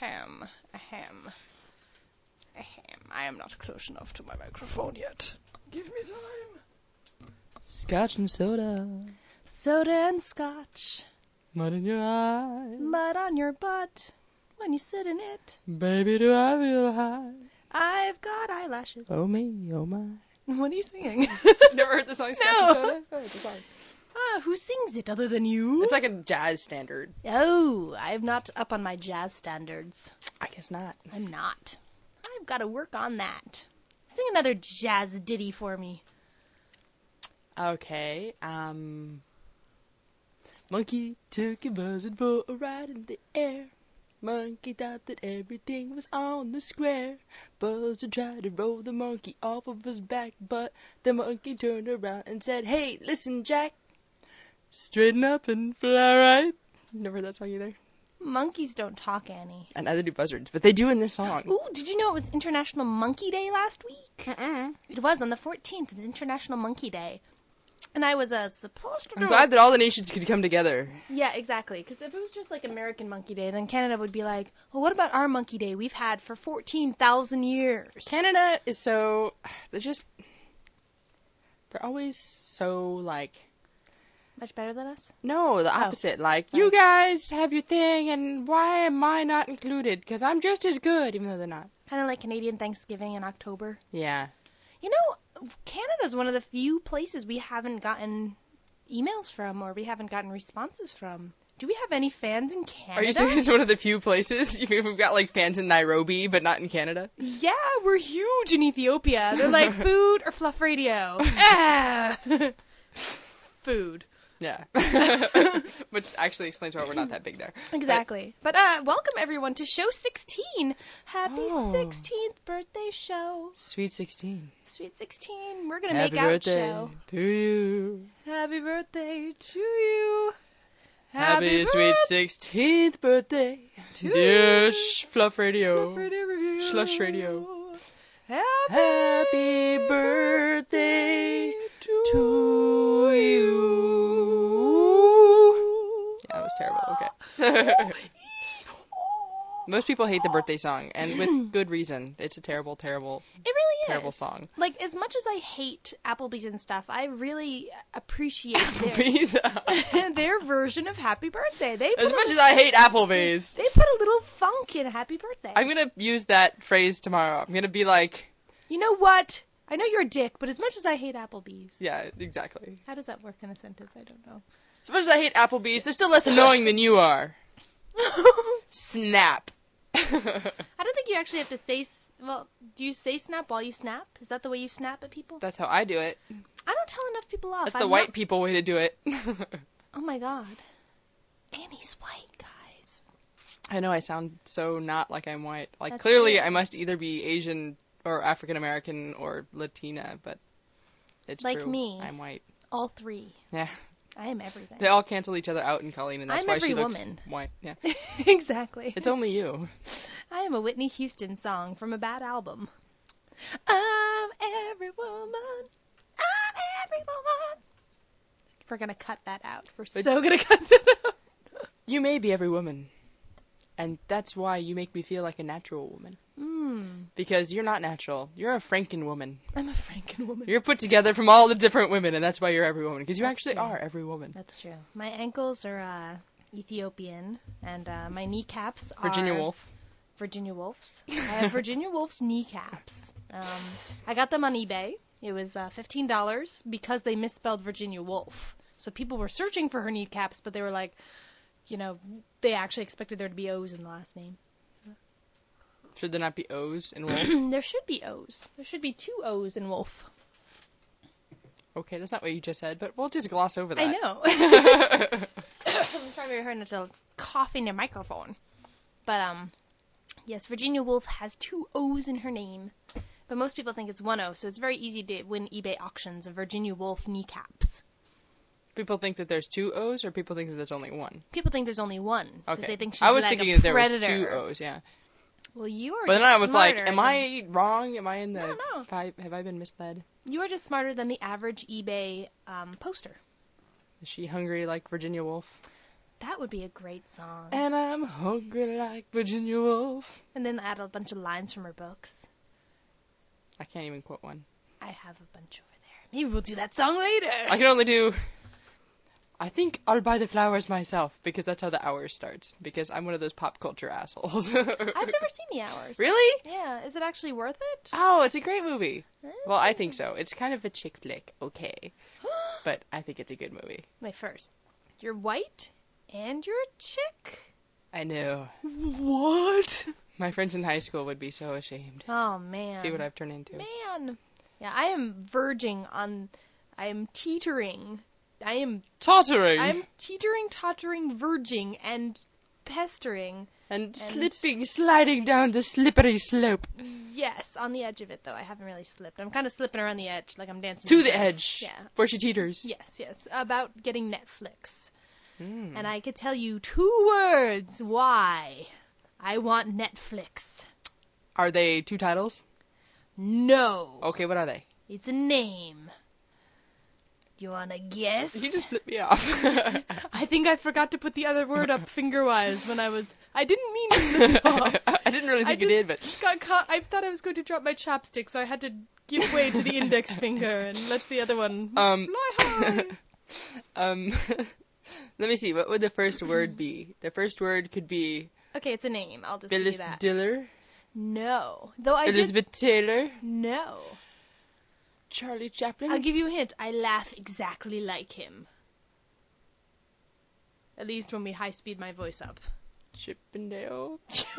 Ahem. I am not close enough to my microphone yet. Give me time. Scotch and soda. Soda and scotch. Mud in your eye. Mud on your butt when you sit in it. Baby, do I feel high. I've got eyelashes. Oh me, oh my. What are you singing? Never heard the song Scotch No. and soda? Oh, it's a song. Who sings it other than you? It's like a jazz standard. Oh, I'm not up on my jazz standards. I guess not. I'm not. I've got to work on that. Sing another jazz ditty for me. Okay, Monkey took a buzzard for a ride in the air. Monkey thought that everything was on the square. Buzzard tried to roll the monkey off of his back, but the monkey turned around and said, "Hey, listen, Jack. Straighten up and fly right." Never heard that song either. Monkeys don't talk, Annie. And neither do buzzards, but they do in this song. Ooh, did you know it was International Monkey Day last week? Mm-mm. It was on the 14th. It's International Monkey Day. And I was supposed to do I'm glad that all the nations could come together. Yeah, exactly. Because if it was just like American Monkey Day, then Canada would be like, well, what about our Monkey Day we've had for 14,000 years? Canada is so... They're always so, like... Much better than us? No, the opposite. Like, sorry. you guys have your thing, and why am I not included? Because I'm just as good, even though they're not. Kind of like Canadian Thanksgiving in October. Yeah. You know, Canada's one of the few places we haven't gotten emails from or we haven't gotten responses from. Do we have any fans in Canada? Are you saying it's one of the few places? We've got, like, fans in Nairobi, but not in Canada? Yeah, we're huge in Ethiopia. They're like, food or fluff radio? Ah! Food. Yeah. Which actually explains why we're not that big there. Exactly. But welcome, everyone, to Show 16. Happy Oh. 16th birthday show. Sweet 16. Sweet 16. We're going to Happy make out birthday show. to you. Happy birthday to you. Happy sweet 16th birthday To dear you. Fluff Radio. Slush Radio. Happy birthday to you. Yeah, that was terrible. Okay. Most people hate the birthday song, and with good reason. It's a terrible, terrible, It really is. terrible song. Like, as much as I hate Applebee's and stuff, I really appreciate Applebee's. their version of Happy Birthday. As much as I hate Applebee's. They put a little funk in Happy Birthday. I'm gonna use that phrase tomorrow. I'm gonna be like... You know what? I know you're a dick, but as much as I hate Applebee's. Yeah, exactly. How does that work in a sentence? I don't know. As much as I hate Applebee's, they're still less annoying than you are. Snap. I don't think you actually have to say... Well, do you say snap while you snap? Is that the way you snap at people? That's how I do it. I don't tell enough people off. That's the white people way to do it. Oh my god. Annie's white, guys. I know I sound so not like I'm white. Like, That's clearly true. I must either be Asian or African American or Latina, but it's Like true. me. I'm white. All three. Yeah. I am everything. They all cancel each other out in Colleen, and that's I'm why every she looks woman. white. Yeah. Exactly. It's only you. I am a Whitney Houston song from a bad album. I'm every woman. I'm every woman. We're going to cut that out. We're so going to cut that out. You may be every woman. And that's why you make me feel like a natural woman. Because you're not natural. You're a Franken woman. I'm a Franken woman. You're put together from all the different women, and that's why you're every woman. Because you That's actually true. are every woman. That's true. My ankles are Ethiopian, and my kneecaps are... Virginia Woolf. Virginia Woolf's. I have Virginia Woolf's kneecaps. I got them on eBay. It was $15 because they misspelled Virginia Woolf. So people were searching for her kneecaps, but they were like, you know, they actually expected there to be O's in the last name. Should there not be O's in Wolf? There should be O's. There should be 2 O's in Wolf. Okay, that's not what you just said, but we'll just gloss over that. I know. I'm trying very hard not to cough in your microphone. But, yes, Virginia Woolf has 2 O's in her name. But most people think it's 1 O, so it's very easy to win eBay auctions of Virginia Woolf kneecaps. People think that there's 2 O's, or people think that there's only 1? People think there's only 1. Because Okay. they think she's I was like thinking a that there was predator. 2 O's, yeah. Well, you are But then just I was like, smarter am than- I wrong? Am I in the... No. Have I been misled? You are just smarter than the average eBay poster. Is she hungry like Virginia Woolf? That would be a great song. And I'm hungry like Virginia Woolf. And then add a bunch of lines from her books. I can't even quote one. I have a bunch over there. Maybe we'll do that song later. I can only do... I think I'll buy the flowers myself, because that's how the Hours starts. Because I'm one of those pop culture assholes. I've never seen The Hours. Really? Yeah. Is it actually worth it? Oh, it's a great movie. Well, I think so. It's kind of a chick flick, okay. But I think it's a good movie. Wait, first. You're white and you're a chick? I know. What? My friends in high school would be so ashamed. Oh, man. See what I've turned into. Man. Yeah, I am verging on... I am teetering... Tottering! I'm teetering, tottering, verging, and pestering. And slipping, sliding down the slippery slope. Yes, on the edge of it, though. I haven't really slipped. I'm kind of slipping around the edge, like I'm dancing. To the dance. edge. Yeah. Where she teeters. Yes. About getting Netflix. And I could tell you 2 words why I want Netflix. Are they 2 titles? No. Okay, what are they? It's a name. Do you want to guess? You just flipped me off. I think I forgot to put the other word up finger-wise when I was... I didn't mean to flip you off. I didn't really think you did, but... Got caught. I thought I was going to drop my chopstick, so I had to give way to the index finger and let the other one fly high. Let me see. What would the first word be? The first word could be... Okay, it's a name. I'll just give you Phyllis that. Diller? No. Though I Elizabeth Taylor? No. Charlie Chaplin? I'll give you a hint. I laugh exactly like him. At least when we high-speed my voice up. Chippendale?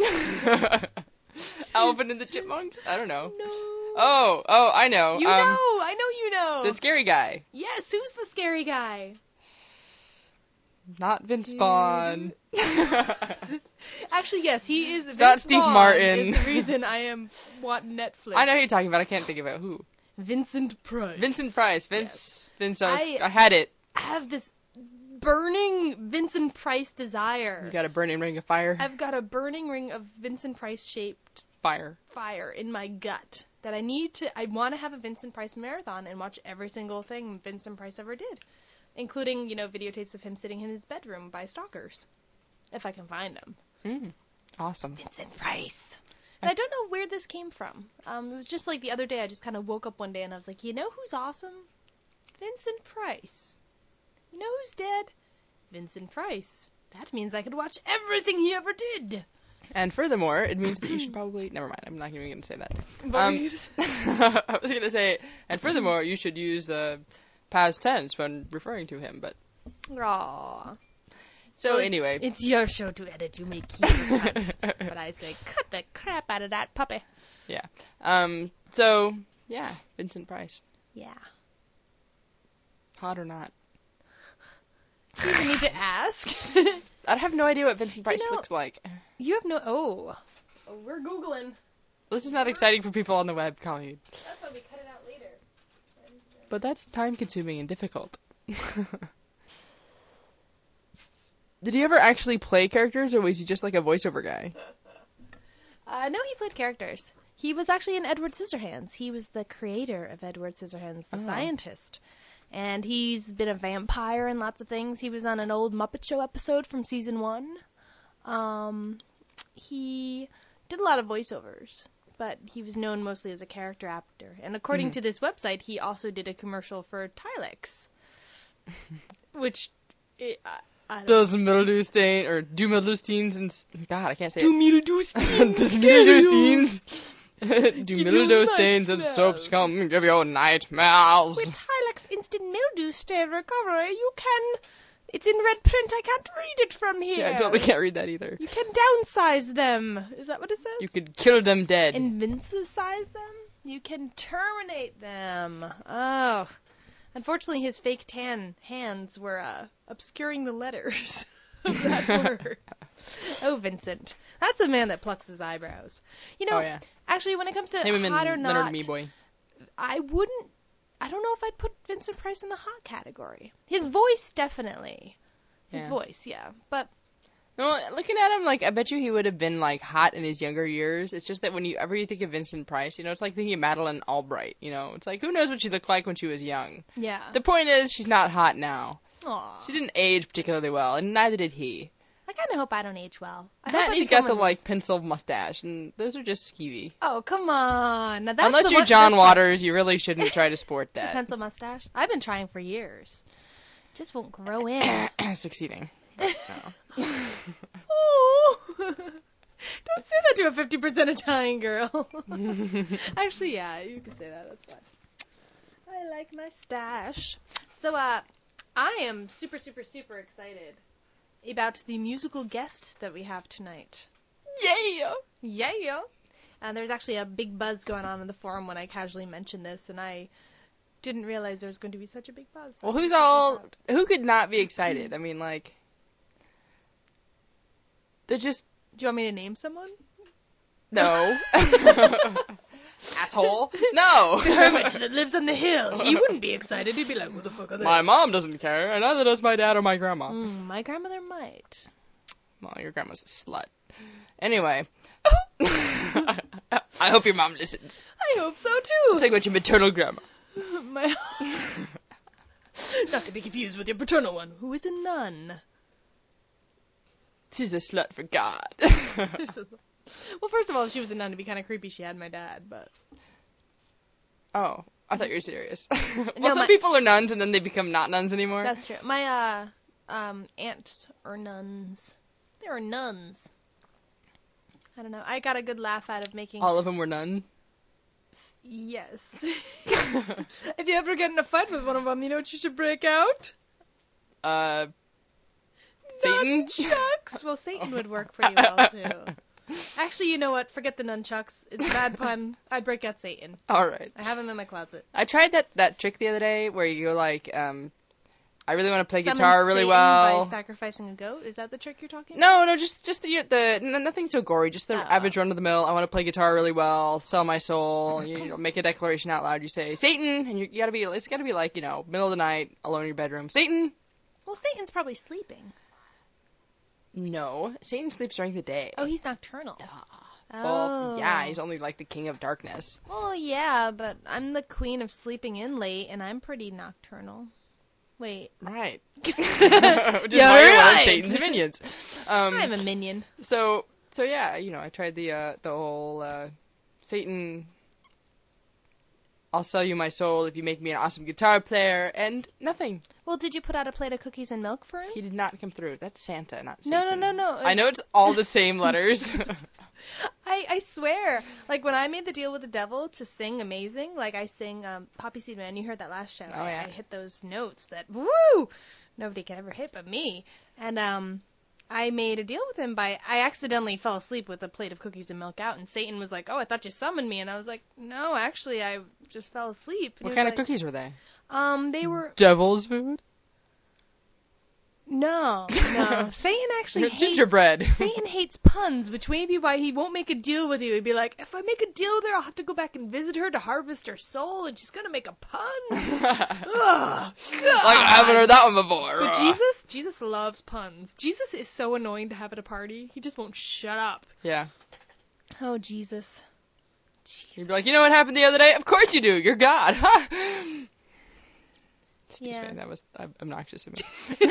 Alvin and the Chipmunks? I don't know. No. Oh, I know. You know. I know you know. The scary guy. Yes, who's the scary guy? Not Vince Vaughn. Actually, yes, he is. It's Vince not Steve Vaughn Martin. Is the reason I want Netflix. I know who you're talking about. I can't think about who. Vincent Price. Vincent Price. Yes. Vince, I had it. I have this burning Vincent Price desire. You got a burning ring of fire? I've got a burning ring of Vincent Price-shaped Fire in my gut that I want to have a Vincent Price marathon and watch every single thing Vincent Price ever did, including, videotapes of him sitting in his bedroom by stalkers, if I can find them. Awesome. Vincent Price. And I don't know where this came from. It was just like the other day, I just kind of woke up one day and I was like, you know who's awesome? Vincent Price. You know who's dead? Vincent Price. That means I could watch everything he ever did. And furthermore, it means that you should probably... Never mind, I'm not even going to say that. What were you gonna say? I was going to say, and furthermore, you should use the past tense when referring to him, but... Aww. So anyway... It's your show to edit. You make your cut. But I say, cut the crap out of that puppy. Yeah. So, yeah, Vincent Price. Yeah. Hot or not? You don't need to ask. I have no idea what Vincent Price looks like. You have no... Oh, we're Googling. This is not exciting for people on the web, Colleen. That's why we cut it out later. But that's time-consuming and difficult. Did he ever actually play characters, or was he just like a voiceover guy? No, he played characters. He was actually in Edward Scissorhands. He was the creator of Edward Scissorhands, the scientist. And he's been a vampire in lots of things. He was on an old Muppet Show episode from season 1. He did a lot of voiceovers, but he was known mostly as a character actor. And according to this website, he also did a commercial for Tilex, which... Does mildew stain, or do mildew stains and... God, I can't say Do it. mildew stains. Does mildew stains... Do you mildew stains and nightmares. soaps come and give you nightmares? With Tilex Instant Mildew Stain Recovery, you can... It's in red print, I can't read it from here. Yeah, I totally can't read that either. You can downsize them. Is that what it says? You could kill them dead. Invincisize them? You can terminate them. Oh. Unfortunately, his fake tan hands were obscuring the letters of that word. Oh, Vincent. That's a man that plucks his eyebrows. You know, actually, when it comes to hot or not, Leonard Me Boy. I don't know if I'd put Vincent Price in the hot category. His voice, definitely. His voice, yeah. But... No, looking at him, I bet you he would have been, hot in his younger years. It's just that whenever you think of Vincent Price, it's like thinking of Madeleine Albright, It's like, who knows what she looked like when she was young? Yeah. The point is, she's not hot now. Aw. She didn't age particularly well, and neither did he. I kind of hope I don't age well. That and he's got the, pencil mustache, and those are just skeevy. Oh, come on. Now, that's Unless you're John Waters, you really shouldn't try to sport that. Pencil mustache? I've been trying for years. Just won't grow in. Succeeding. No. Oh. Don't say that to a 50% Italian girl. Actually, yeah, you can say that. That's fine. I like my stash. So, I am super, super, super excited about the musical guest that we have tonight. Yeah! Yeah! There's actually a big buzz going on in the forum when I casually mentioned this, and I didn't realize there was going to be such a big buzz. Well, who could not be excited? I mean, like, they're just... Do you want me to name someone? No. Asshole. No. The hermit that lives on the hill. He wouldn't be excited. He'd be like, what the fuck are they? My mom doesn't care, and neither does my dad or my grandma. My grandmother might. Well, your grandma's a slut. Anyway. I hope your mom listens. I hope so, too. I'm talking about your maternal grandma. Not to be confused with your paternal one, who is a nun. She's a slut for God. Well, first of all, if she was a nun, it'd be kind of creepy she had my dad, but... Oh, I thought you were serious. Some people are nuns and then they become not nuns anymore. That's true. My, aunts are nuns. They were nuns. I don't know. I got a good laugh out of making... All of them were nuns? Yes. If you ever get in a fight with one of them, you know what you should break out? Satan? Nunchucks! Well, Satan would work pretty well, too. Actually, you know what? Forget the nunchucks. It's a bad pun. I'd break out Satan. All right. I have him in my closet. I tried that trick the other day where you go like, I really want to play Summon guitar really Satan well. by sacrificing a goat? Is that the trick you're talking No, about? just the nothing so gory. Just the average run of the mill. I want to play guitar really well, sell my soul. You make a declaration out loud. You say Satan, and you gotta be. It's gotta be like middle of the night, alone in your bedroom. Satan. Well, Satan's probably sleeping. No, Satan sleeps during the day. Oh, he's nocturnal. Well, yeah, he's only like the king of darkness. Well, yeah, but I'm the queen of sleeping in late, and I'm pretty nocturnal. Wait. Right. Which is why you're one of Satan's minions. I'm a minion. So yeah, I tried the whole Satan, I'll sell you my soul if you make me an awesome guitar player, and nothing. Well, did you put out a plate of cookies and milk for him? He did not come through. That's Santa, not Satan. No. I know it's all the same letters. I swear, like when I made the deal with the devil to sing amazing, like I sing Poppy Seed Man, you heard that last show. Oh, yeah. I hit those notes that, woo, nobody can ever hit but me. And I made a deal with him I accidentally fell asleep with a plate of cookies and milk out, and Satan was like, oh, I thought you summoned me. And I was like, no, actually, I just fell asleep. And What kind of cookies were they? They were... Devil's food? No. Satan actually hates... Gingerbread. Satan hates puns, which may be why he won't make a deal with you. He'd be like, if I make a deal with her, I'll have to go back and visit her to harvest her soul, and she's gonna make a pun. Ugh, God. Like, I haven't heard that one before. But Jesus loves puns. Jesus is so annoying to have at a party. He just won't shut up. Yeah. Oh, Jesus. You'd be like, you know what happened the other day? Of course you do. You're God. Yeah. That was obnoxious of me.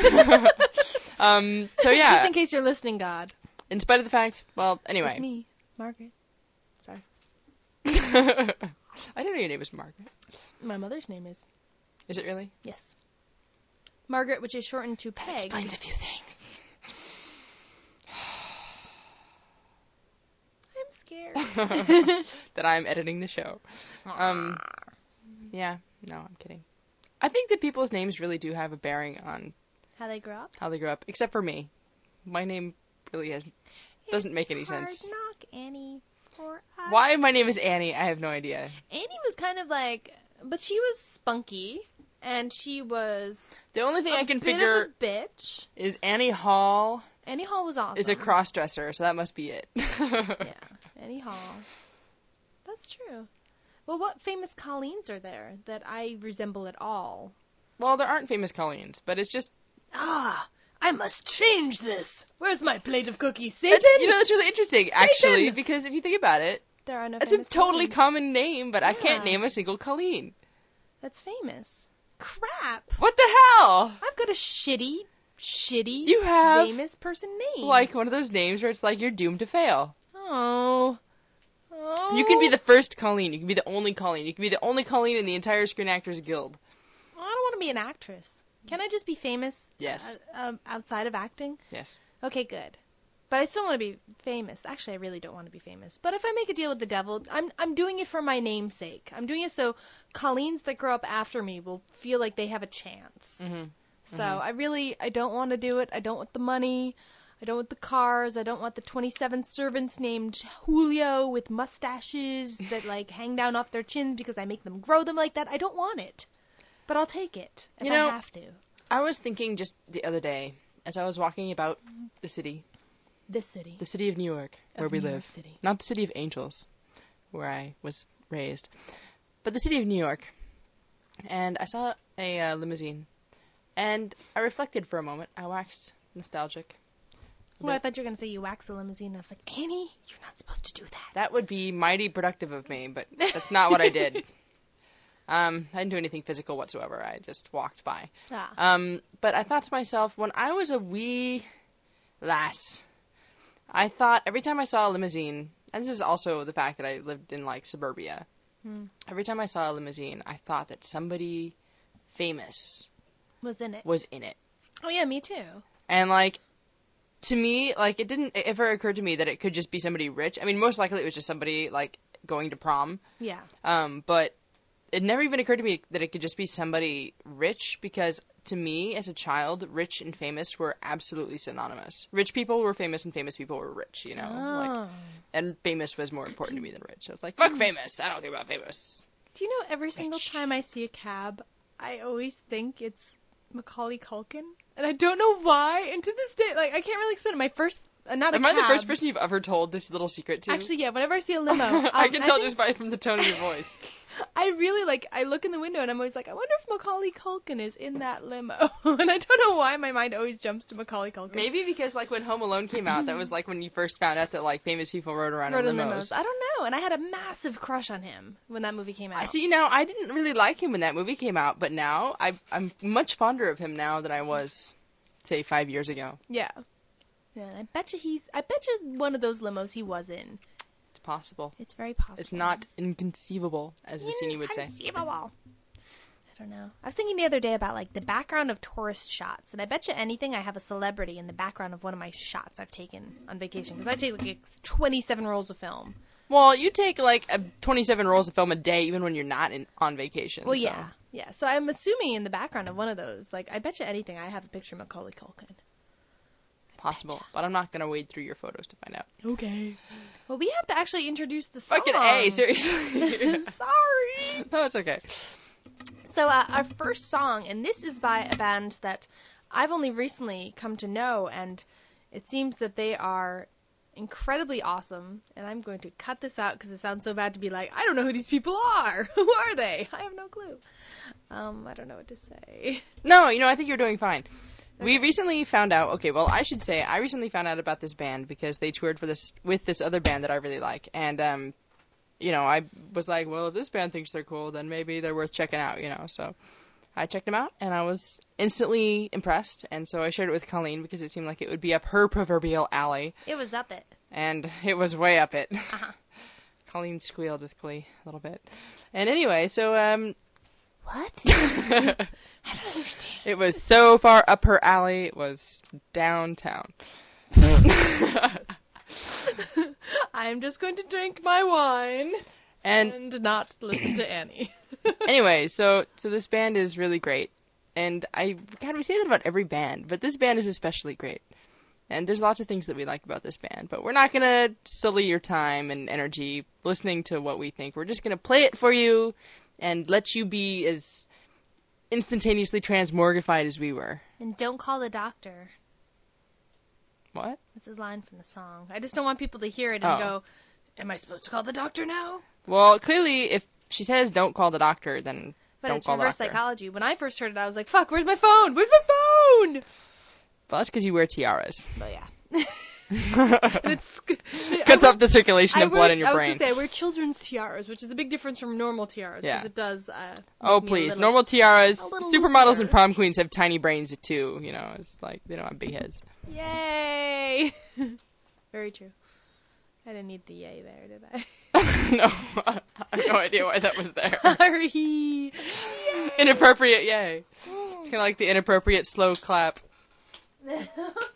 So yeah. Just in case you're listening, God. In spite of the fact, well, anyway. It's me, Margaret. Sorry. I didn't know your name was Margaret. My mother's name is. Is it really? Yes. Margaret, which is shortened to Peg. That explains a few things. I'm scared. That I'm editing the show. Yeah. No, I'm kidding. I think that people's names really do have a bearing on How they grew up? How they grew up, except for me. My name really doesn't make any sense. Knock, Annie, for us. Why my name is Annie, I have no idea. Annie was kind of like, but she was spunky, and she was The only thing I can bit figure of a bitch. is Annie Hall Annie Hall was awesome. is a cross-dresser, so that must be it. Yeah, Annie Hall. That's true. Well, what famous Colleens are there that I resemble at all? Well, there aren't famous Colleens, but it's just... I must change this. Where's my plate of cookies, Satan? That's really interesting, actually, because if you think about it, There are no that's a famous totally Colleens. common name, but I can't Yeah. name a single Colleen. That's famous. crap. What the hell? I've got a shitty You have famous person name. like one of those names where it's like you're doomed to fail. Oh. You can be the first Colleen. You can be the only Colleen. You can be the only Colleen in the entire Screen Actors Guild. I don't want to be an actress. Can I just be famous? Yes. Outside of acting? Yes. Okay, good. But I still want to be famous. Actually, I really don't want to be famous. But if I make a deal with the devil, I'm doing it for my namesake. I'm doing it so Colleens that grow up after me will feel like they have a chance. Mm-hmm. So I don't want to do it. I don't want the money. I don't want the cars. I don't want the 27 servants named Julio with mustaches that like hang down off their chins because I make them grow them like that. I don't want it. But I'll take it if I have to. I was thinking just the other day as I was walking about the city. This city. The city of New York, where we New live. York City. Not the city of Angels, where I was raised. But the city of New York. And I saw a limousine. And I reflected for a moment. I waxed nostalgic. Well, I thought you were going to say you wax a limousine. And I was like, Annie, you're not supposed to do that. That would be mighty productive of me, but that's not what I did. I didn't do anything physical whatsoever. I just walked by. But I thought to myself, when I was a wee lass, I thought every time I saw a limousine, and this is also the fact that I lived in, like, suburbia. Every time I saw a limousine, I thought that somebody famous Was in it. was in it. Oh, yeah, me too. And, like, to me, like, it didn't ever occur to me that it could just be somebody rich. I mean, most likely it was just somebody, like, going to prom. Yeah. But it never even occurred to me that it could just be somebody rich, because to me, as a child, rich and famous were absolutely synonymous. Rich people were famous and famous people were rich, you know? Like, and famous was more important to me than rich. I was like, fuck famous! I don't think about famous. Do you know every single time I see a cab, I always think it's Macaulay Culkin? And I don't know why. And to this day, like, I can't really explain it. My first, not a Am cab. I the first person you've ever told this little secret to? Actually, yeah, whenever I see a limo. I can tell just from the tone of your voice. I really, like, I look in the window and I'm always like, I wonder if Macaulay Culkin is in that limo. And I don't know why my mind always jumps to Macaulay Culkin. Maybe because, like, when Home Alone came out, that was, like, when you first found out that, like, famous people rode around in limos. I don't know. And I had a massive crush on him when that movie came out. I see. Now, I didn't really like him when that movie came out, but now I'm much fonder of him now than I was, say, 5 years ago. Yeah. Yeah, and I bet you one of those limos he was in. It's possible. It's very possible. It's not inconceivable, as Vicini would say. Inconceivable. I don't know. I was thinking the other day about, like, the background of tourist shots, and I bet you anything I have a celebrity in the background of one of my shots I've taken on vacation, because I take, like, 27 rolls of film. Well, you take, like, 27 rolls of film a day, even when you're not on vacation. Well, so. yeah. Yeah, so I'm assuming in the background of one of those, like, I bet you anything I have a picture of Macaulay Culkin. Possible, but I'm not going to wade through your photos to find out. Okay. Well, we have to actually introduce the song. Fucking A, seriously. Sorry. No, it's okay. So our first song, and this is by a band that I've only recently come to know, and it seems that they are incredibly awesome, and I'm going to cut this out because it sounds so bad to be like, I don't know who these people are. Who are they? I have no clue. I don't know what to say. No, I think you're doing fine. Okay. We recently found out, I should say, I recently found out about this band because they toured with this other band that I really like, and, I was like, well, if this band thinks they're cool, then maybe they're worth checking out, so I checked them out, and I was instantly impressed, and so I shared it with Colleen because it seemed like it would be up her proverbial alley. It was up it. And it was way up it. Uh-huh. Colleen squealed with glee a little bit. And anyway, so, What? I don't understand. It was so far up her alley, it was downtown. I'm just going to drink my wine and not listen to Annie. Anyway, so this band is really great. And we say that about every band, but this band is especially great. And there's lots of things that we like about this band, but we're not going to sully your time and energy listening to what we think. We're just going to play it for you and let you be as instantaneously transmorgified as we were. And don't call the doctor. What? This is a line from the song. I just don't want people to hear it and go, am I supposed to call the doctor now? Well, clearly, if she says don't call the doctor, then but don't call the doctor. But it's reverse psychology. When I first heard it, I was like, fuck, where's my phone? Where's my phone? Well, that's because you wear tiaras. Well, yeah. And it's Cuts off the circulation of blood in your I was brain. going to say, I wear children's tiaras, which is a big difference from normal tiaras, because Yeah. it does Oh, make me a please. little- Normal tiaras, a little supermodels and loopier. prom queens have tiny brains, too. You know, it's like, they don't have big heads. Yay! Very true. I didn't need the yay there, did I? No, I have no idea why that was there. Sorry. Inappropriate yay. It's kind of like the inappropriate slow clap. Does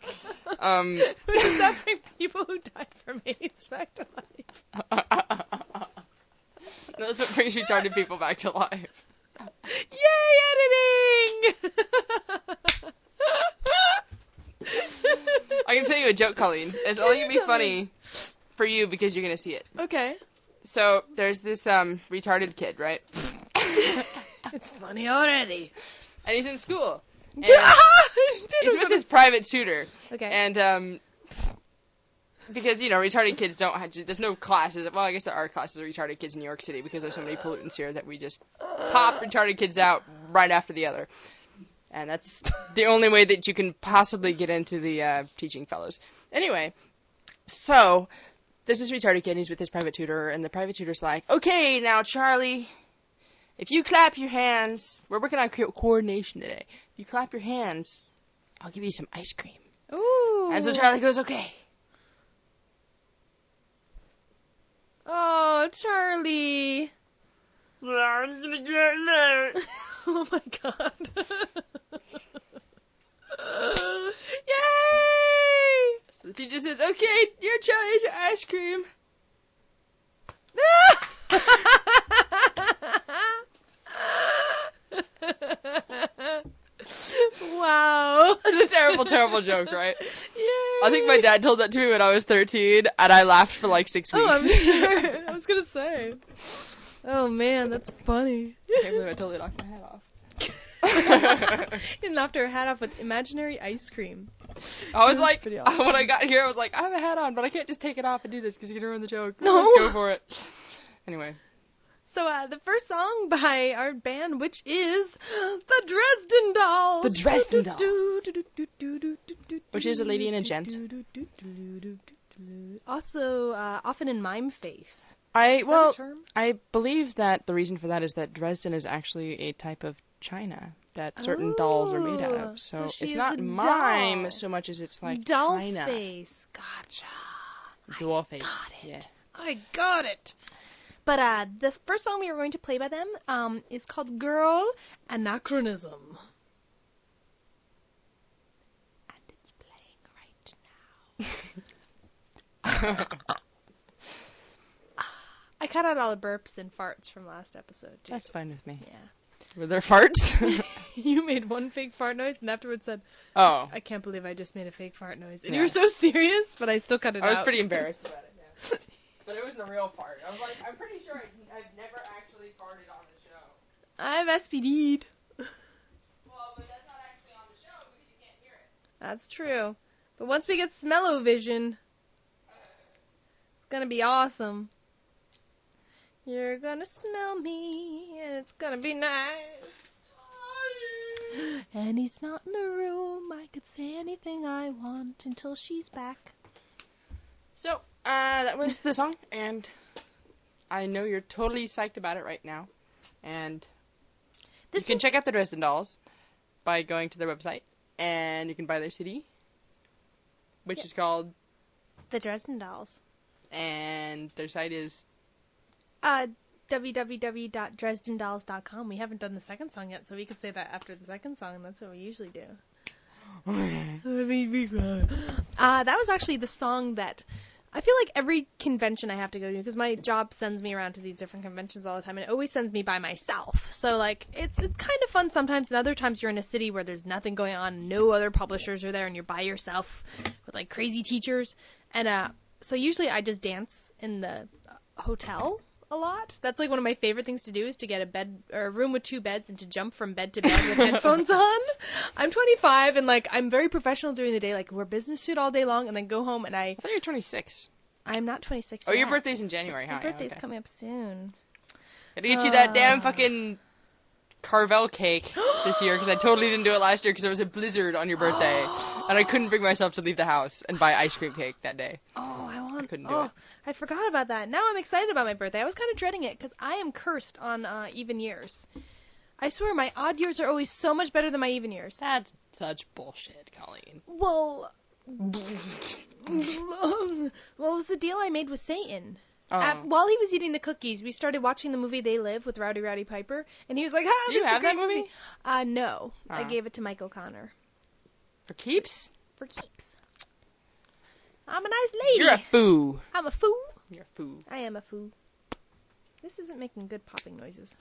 that bring people who died from AIDS back to life? That's what brings retarded people back to life. Yay, editing! I can tell you a joke, Colleen. It's only going to be funny for you because you're going to see it. Okay. So, there's this retarded kid, right? It's funny already. And he's in school. And He's he's with his private tutor. Okay. And, because, you know, retarded kids don't have, there's no classes. Well, I guess there are classes of retarded kids in New York City because there's so many pollutants here that we just pop retarded kids out right after the other. And that's the only way that you can possibly get into the teaching fellows. Anyway, so there's this retarded kid, and he's with his private tutor, and the private tutor's like, okay, now, Charlie, if you clap your hands, we're working on coordination today. If you clap your hands, I'll give you some ice cream. Ooh. And so Charlie goes, okay. Oh, Charlie. Oh my god. Yay! So the teacher says, okay, your Charlie, here's your ice cream. Wow. It's a terrible, terrible joke, right? Yay. I think my dad told that to me when I was 13, and I laughed for like 6 Oh, weeks. I'm sure. I was gonna say. Oh man, that's funny. I can't believe I totally knocked my head off. You knocked her hat off with imaginary ice cream. I was That's like, pretty awesome. when I got here, I was like, I have a hat on, but I can't just take it off and do this because you're gonna ruin the joke. No. Let's go for it. Anyway. So, the first song by our band, which is the Dresden Dolls. The Dresden Dolls. Which is a lady and a gent. Also, often in mime face. Is that a term? I believe that the reason for that is that Dresden is actually a type of china that certain dolls are made out Oh, of. so So she it's is not a mime doll. so much as it's like Doll china. face. Gotcha. Doll face. got it. Yeah. I got it. But the first song we were going to play by them is called Girl Anachronism. And it's playing right now. I cut out all the burps and farts from last episode, too. That's fine with me. Yeah. Were there farts? You made one fake fart noise and afterwards said, Oh. I can't believe I just made a fake fart noise. And Yeah. you were so serious, but I still cut it out. I was pretty embarrassed about it, yeah. But it wasn't a real fart. I was like, I'm pretty sure I've never actually farted on the show. I've SPD'd. Well, but that's not actually on the show because you can't hear it. That's true. But once we get smell-o-vision, it's gonna be awesome. You're gonna smell me, and it's gonna be nice. And he's not in the room. I could say anything I want until she's back. So, that was the song, and I know you're totally psyched about it right now. And you can check out the Dresden Dolls by going to their website, and you can buy their CD, which is called, The Dresden Dolls. and their site is... www.dresdendolls.com. We haven't done the second song yet, so we could say that after the second song, and that's what we usually do. That was actually the song that I feel like every convention I have to go to, because my job sends me around to these different conventions all the time, and it always sends me by myself. So like it's kind of fun sometimes, and other times you're in a city where there's nothing going on, no other publishers are there, and you're by yourself with like crazy teachers. And so usually I just dance in the hotel a lot. That's like one of my favorite things to do, is to get a bed or a room with 2 beds and to jump from bed to bed with headphones on. I'm 25 and like I'm very professional during the day, like wear business suit all day long, and then go home and I thought you were 26. I'm not 26 Oh, yet. your birthday's in January, huh? My birthday's Yeah, okay. coming up soon. Gotta get you that damn fucking Carvel cake this year because I totally didn't do it last year because there was a blizzard on your birthday, and I couldn't bring myself to leave the house and buy ice cream cake that day. Oh, I couldn't do it. I forgot about that. Now I'm excited about my birthday. I was kind of dreading it because I am cursed on even years. I swear my odd years are always so much better than my even years. That's such bullshit, Colleen. Well, what was the deal I made with Satan? While he was eating the cookies, we started watching the movie They Live with Rowdy Roddy Piper, and he was like, Do you have that movie? No. I gave it to Mike O'Connor. For keeps? For keeps. I'm a nice lady. You're a foo. I'm a foo. You're a foo. I am a foo. This isn't making good popping noises.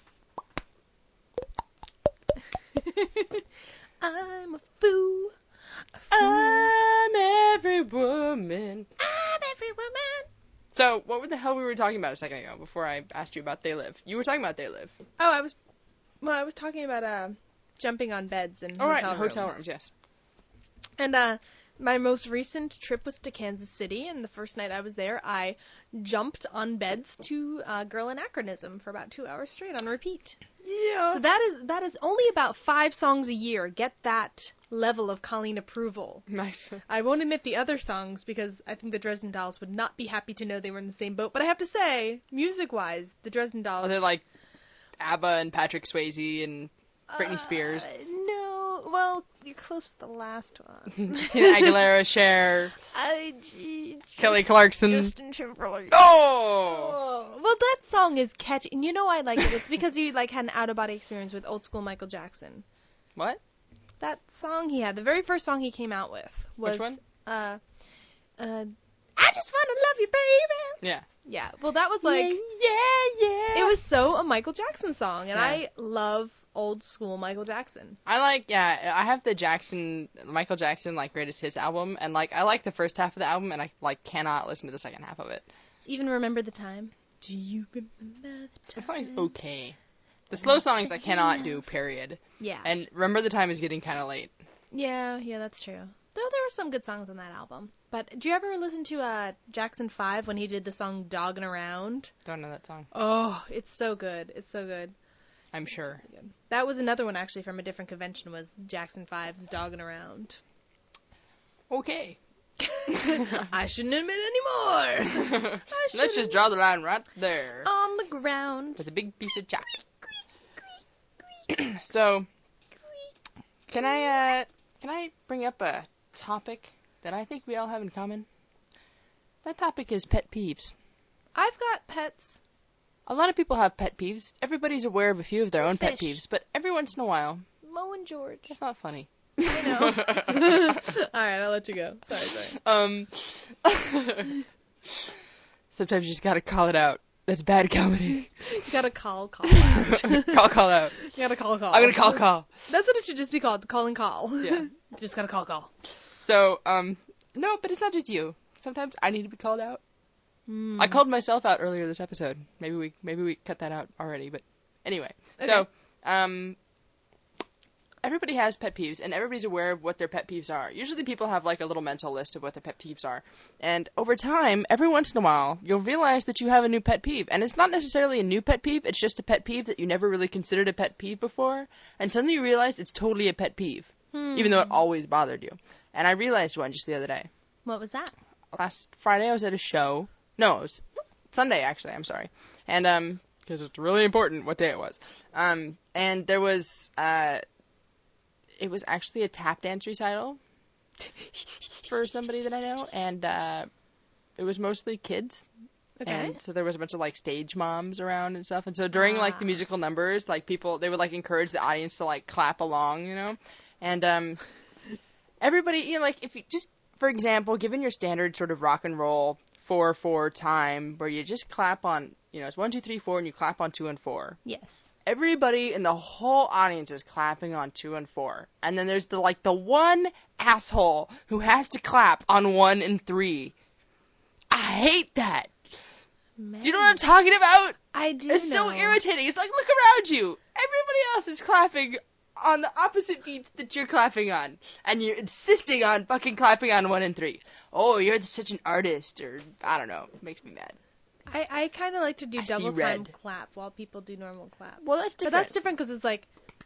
I'm a foo. I'm every woman. I'm every woman. So, what the hell we were talking about a second ago before I asked you about They Live? You were talking about They Live. Oh, I was talking about jumping on beds in hotel rooms, yes. And my most recent trip was to Kansas City, and the first night I was there, I jumped on beds to Girl Anachronism for about 2 hours straight on repeat. Yeah. So that is only about 5 songs a year. Get that level of Colleen approval. Nice. I won't admit the other songs because I think the Dresden Dolls would not be happy to know they were in the same boat. But I have to say, music-wise, the Dresden Dolls... Are they like ABBA and Patrick Swayze and Britney Spears? No. Well, you're close with the last one. Christina Aguilera, Cher, Kelly Clarkson. Justin Timberlake. Oh! Well, that song is catchy. And you know I like it. It's because you had an out-of-body experience with old school Michael Jackson. What? That song he had, the very first song he came out with was... Which one? I just want to love you, baby. Yeah. Yeah. Well, that was like... Yeah. It was so a Michael Jackson song, and Yeah. I love old school Michael Jackson. I have the Michael Jackson, greatest hits album, and, I like the first half of the album, and I, cannot listen to the second half of it. Even Remember the Time? Do you remember the time? The song's okay. The slow songs I cannot do, period. Yeah. And Remember the Time is getting kind of late. Yeah, that's true. Though there were some good songs on that album. But do you ever listen to Jackson 5 when he did the song Doggin' Around? Don't know that song. Oh, it's so good. It's so good. I'm sure. Good. That was another one, actually, from a different convention, was Jackson 5's Doggin' Around. Okay. I shouldn't admit anymore. Let's just draw the line right there. On the ground. With a big piece of chalk. So, can I bring up a topic that I think we all have in common? That topic is pet peeves. I've got pets. A lot of people have pet peeves. Everybody's aware of a few of their own pet Fish. peeves, but every once in a while, Mo and George. that's not funny. I know. Alright, I'll let you go. Sorry. Sometimes you just gotta call it out. That's bad comedy. You gotta call out. Call out. You gotta call. I'm gonna call. That's what it should just be called, call and call. Yeah. Just gotta call. So, no, but it's not just you. Sometimes I need to be called out. I called myself out earlier this episode. Maybe we cut that out already, but anyway. Okay. So, everybody has pet peeves, and everybody's aware of what their pet peeves are. Usually people have, a little mental list of what their pet peeves are. And over time, every once in a while, you'll realize that you have a new pet peeve. And it's not necessarily a new pet peeve, it's just a pet peeve that you never really considered a pet peeve before, until you realize it's totally a pet peeve, even though it always bothered you. And I realized one just the other day. What was that? Last Friday I was at a show. No, it was Sunday, actually, I'm sorry. And, because it's really important what day it was. And there was, it was actually a tap dance recital for somebody that I know, and it was mostly kids. Okay. And so there was a bunch of stage moms around and stuff. And so during the musical numbers, people, they would encourage the audience to clap along, And everybody, if you just, for example, given your standard sort of rock and roll 4/4 time where you just clap on, it's 1, 2, 3, 4, and you clap on 2 and 4. Yes. Everybody in the whole audience is clapping on 2 and 4. And then there's the one asshole who has to clap on 1 and 3. I hate that. Man. Do you know what I'm talking about? I do. It's so irritating. It's look around you. Everybody else is clapping on the opposite beats that you're clapping on. And you're insisting on fucking clapping on 1 and 3. Oh, you're such an artist. Or, I don't know. It makes me mad. I kind of like to do I see double time red. clap while people do normal claps. Well, that's different. But that's different because it's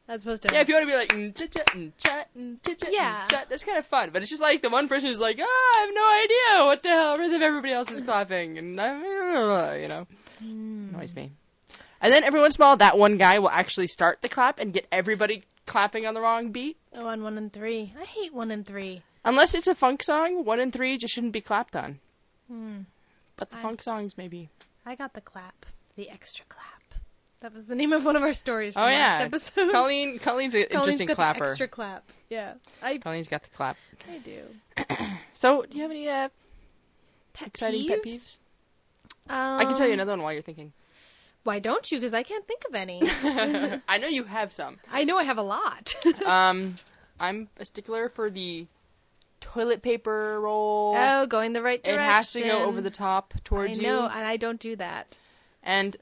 As opposed to Yeah, if you want to be like, cha-cha, Yeah. cha, that's kind of fun. But it's just like the one person who's like, I have no idea what the hell rhythm everybody else is clapping. And I'm, you know, annoys me. And then every once in a while, that one guy will actually start the clap and get everybody clapping on the wrong beat. Oh, on 1 and 3. I hate 1 and 3. Unless it's a funk song, 1 and 3 just shouldn't be clapped on. But the funk songs, maybe. I got the clap. The extra clap. That was the name of one of our stories from Oh, last yeah. episode. Colleen's an interesting got clapper. The extra clap. Yeah. Colleen's got the clap. I do. So, do you have any Pet exciting peeves? pet peeves? I can tell you another one while you're thinking. Why don't you? Because I can't think of any. I know you have some. I know I have a lot. I'm a stickler for the toilet paper roll. Oh, going the right It direction. has to go over the top towards I know, you. and I don't do that. And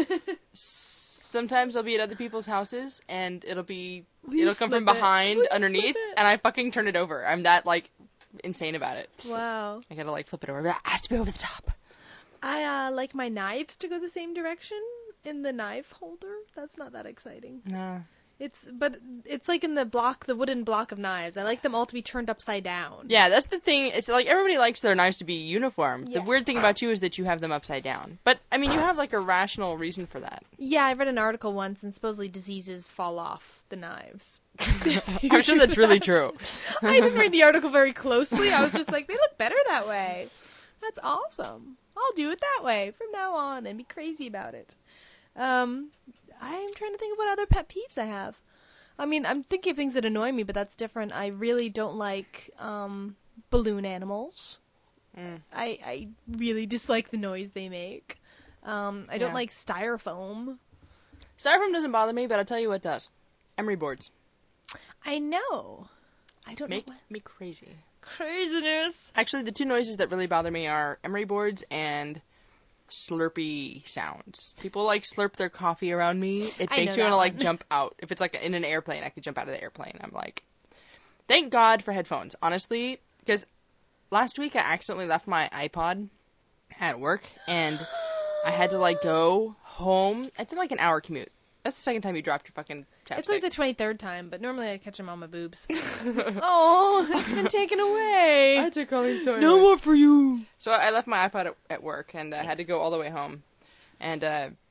sometimes I'll be at other people's houses, and it'll come from flip it. behind, Will you underneath, flip it? and I fucking turn it over. I'm that, like, insane about it. Wow. I gotta, like, flip it over. It has to be over the top. I like my knives to go the same direction in the knife holder. That's not that exciting. No. But it's like in the wooden block of knives. I like them all to be turned upside down. Yeah, that's the thing. It's like everybody likes their knives to be uniform. Yeah. The weird thing about you is that you have them upside down. But, I mean, you have, like, a rational reason for that. Yeah, I read an article once, and supposedly diseases fall off the knives. I'm sure that's really true. I didn't read the article very closely. I was just like, they look better that way. That's awesome. I'll do it that way from now on and be crazy about it. I'm trying to think of what other pet peeves I have. I mean, I'm thinking of things that annoy me, but that's different. I really don't like balloon animals. I really dislike the noise they make. I don't like styrofoam. Styrofoam doesn't bother me, but I'll tell you what does. Emery boards. I know. I don't Make know. me crazy. Craziness. Actually, the two noises that really bother me are emery boards and slurpy sounds. People, like, slurp their coffee around me. It I makes know me want to, that like, one. jump out. If it's, like, in an airplane, I could jump out of the airplane. I'm like, thank God for headphones, honestly, because last week I accidentally left my iPod at work, and I had to, like, go home. I did, like, an hour commute. That's the second time you dropped your fucking chapstick. It's like the 23rd time, but normally I catch them on my boobs. Oh, it's been taken away. I took Colleen's toy No away. more for you. So I left my iPod at work, and I had to go all the way home, and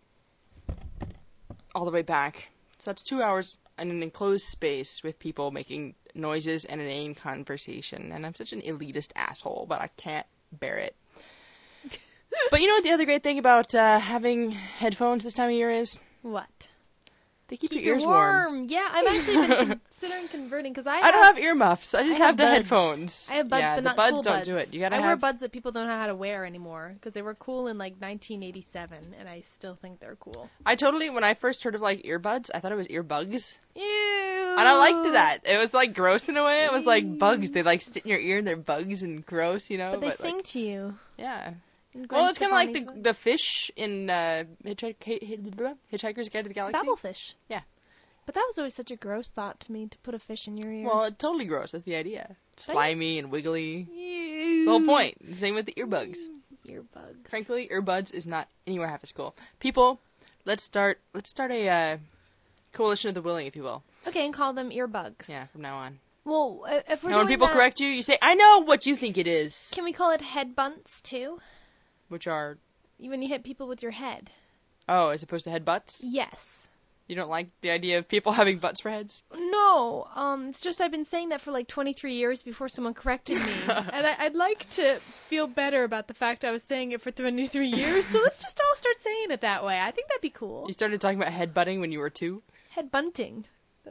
all the way back. So that's 2 hours in an enclosed space with people making noises and inane conversation. And I'm such an elitist asshole, but I can't bear it. But you know what the other great thing about having headphones this time of year is? What? They keep your Keep ears you warm. Yeah, I've actually been considering converting because I don't have earmuffs. I just I have the buds. headphones. I have buds, yeah, but the not buds cool don't buds. do it. You gotta I have wear buds that people don't know how to wear anymore because they were cool in like 1987, and I still think they're cool. I totally, when I first heard of like earbuds, I thought it was earbugs. Ew. And I liked that. It was like gross in a way. It was like bugs. They like sit in your ear and they're bugs and gross, you know? But they like, sing to you. yeah. in Gwen Well, it's kind of like Stefani's the fish in Hitchhiker's Guide to the Galaxy. Babblefish. Yeah. But that was always such a gross thought to me to put a fish in your ear. Well, it's totally gross. That's the idea. Slimy and wiggly. Ew. The whole point. Same with the earbugs. Earbugs. Frankly, earbuds is not anywhere half as cool. People, let's start a coalition of the willing, if you will. Okay, and call them earbugs. Yeah, from now on. Well, if we're And when doing people that, correct you, you say, "I know what you think it is," can we call it head bunts too? which are When you hit people with your head. as opposed to head butts. Yes. You don't like the idea of people having butts for heads? No, it's just I've been saying that for like 23 years before someone corrected me. And I'd like to feel better about the fact I was saying it for 23 years, so let's just all start saying it that way. I think that'd be cool. You started talking about head butting when you were 2? Head bunting.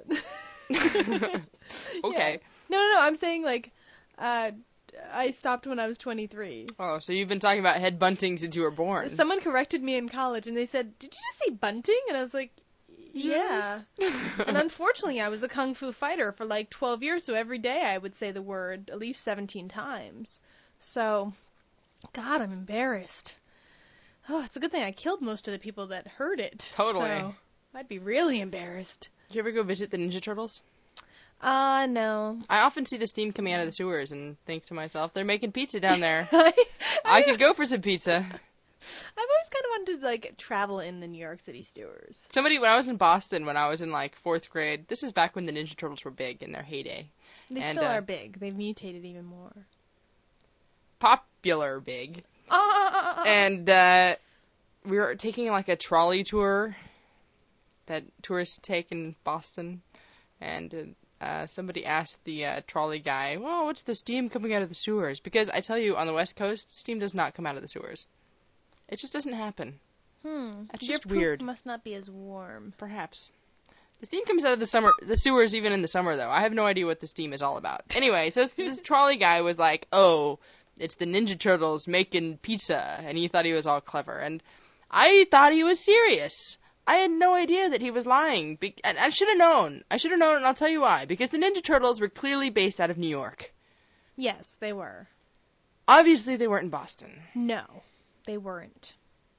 Okay. Yeah. No, I'm saying like, I stopped when I was 23. Oh, so you've been talking about head bunting since you were born. Someone corrected me in college and they said, "Did you just say bunting?" And I was like, yeah. And unfortunately, I was a kung fu fighter for like 12 years, so every day I would say the word at least 17 times. So, God, I'm embarrassed. Oh, it's a good thing I killed most of the people that heard it. Totally. So, I'd be really embarrassed. Did you ever go visit the Ninja Turtles? No. I often see the steam coming out of the sewers and think to myself, they're making pizza down there. I I could go for some pizza. I've always kind of wanted to, like, travel in the New York City sewers. When I was in Boston, when I was in, like, 4th grade, this is back when the Ninja Turtles were big in their heyday. They still are big. They've mutated even more. Popular big. And we were taking, like, a trolley tour that tourists take in Boston. And somebody asked the trolley guy, well, what's the steam coming out of the sewers? Because I tell you, on the West Coast, steam does not come out of the sewers. It just doesn't happen. That's just weird. Your poop must not be as warm. Perhaps. The steam comes out of the sewers even in the summer, though. I have no idea what the steam is all about. Anyway, so this trolley guy was like, oh, it's the Ninja Turtles making pizza, and he thought he was all clever. And I thought he was serious. I had no idea that he was lying. And I should have known. And I'll tell you why. Because the Ninja Turtles were clearly based out of New York. Yes, they were. Obviously, they weren't in Boston. No, they weren't.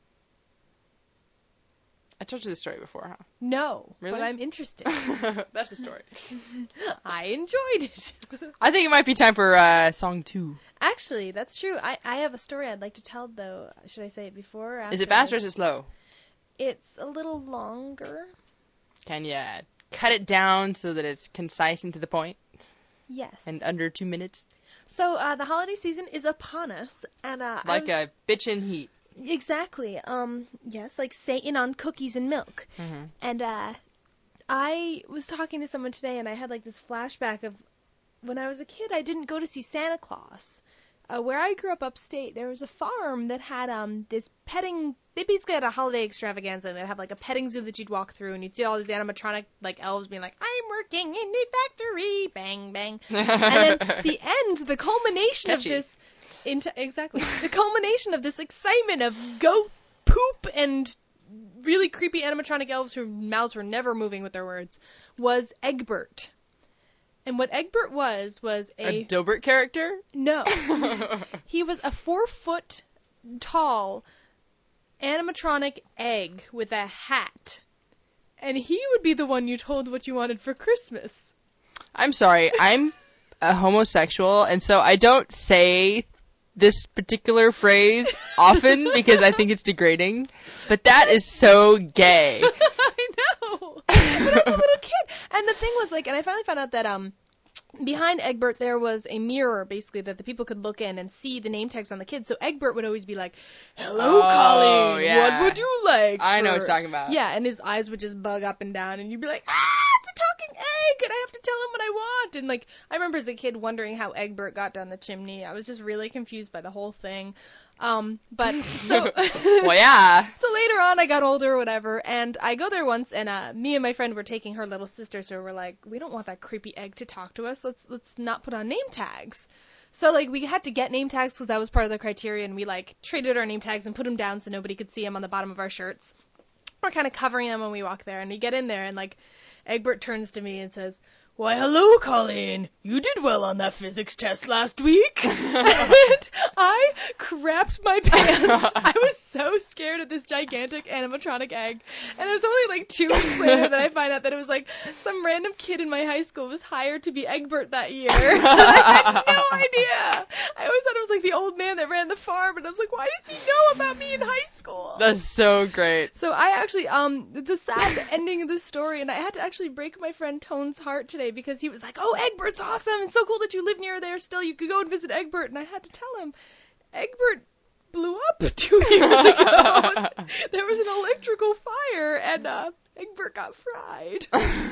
I told you this story before, huh? No, really? But I'm interested. That's the story. I enjoyed it. I think it might be time for song 2. Actually, that's true. I have a story I'd like to tell, though. Should I say it before or after? Is it fast or is it slow? It's a little longer. Can you cut it down so that it's concise and to the point? Yes. And under 2 minutes? So, the holiday season is upon us, and like a bitchin' heat. Exactly. Yes, like Satan on cookies and milk. Mm-hmm. And I was talking to someone today, and I had like this flashback of when I was a kid. I didn't go to see Santa Claus. Where I grew up upstate, there was a farm that had this petting. They basically had a holiday extravaganza, and they'd have like a petting zoo that you'd walk through, and you'd see all these animatronic like elves being like, "I'm working in the factory," bang bang, and then the end, the culmination Catchy. of this. Exactly. The culmination of this excitement of goat poop and really creepy animatronic elves whose mouths were never moving with their words was Egbert. And what Egbert was a Dilbert character? No. He was a 4-foot tall animatronic egg with a hat. And he would be the one you told what you wanted for Christmas. I'm sorry. I'm a homosexual, and so I don't say this particular phrase often because I think it's degrading, but that is so gay. I know. But I was a little kid. And the thing was, like, and I finally found out that, behind Egbert there was a mirror, basically, that the people could look in and see the name tags on the kids. So Egbert would always be like, "Hello, Colleen. Yeah. What would you like?" I know what you're talking about. Yeah, and his eyes would just bug up and down, and you'd be like, it's a talking egg, and I have to tell him what I want. And, like, I remember as a kid wondering how Egbert got down the chimney. I was just really confused by the whole thing. But so well, yeah. So later on, I got older or whatever, and I go there once, and me and my friend were taking her little sister, so we're like, we don't want that creepy egg to talk to us. Let's not put on name tags. So, like, we had to get name tags because that was part of the criteria, and we, like, traded our name tags and put them down so nobody could see them on the bottom of our shirts. We're kind of covering them when we walk there, and we get in there, and, like, Egbert turns to me and says, "Why, hello, Colleen. You did well on that physics test last week." And I crapped my pants. I was so scared of this gigantic animatronic egg. And it was only like 2 weeks later that I find out that it was like some random kid in my high school was hired to be Egbert that year. And I had no idea. I always thought it was like the old man that ran the farm. And I was like, why does he know about me in high school? That's so great. So I actually, the sad ending of this story, and I had to actually break my friend Tone's heart today because he was like, "Oh, Egbert's awesome. It's so cool that you live near there still. You could go and visit Egbert." And I had to tell him, Egbert blew up 2 years ago. There was an electrical fire, and Egbert got fried.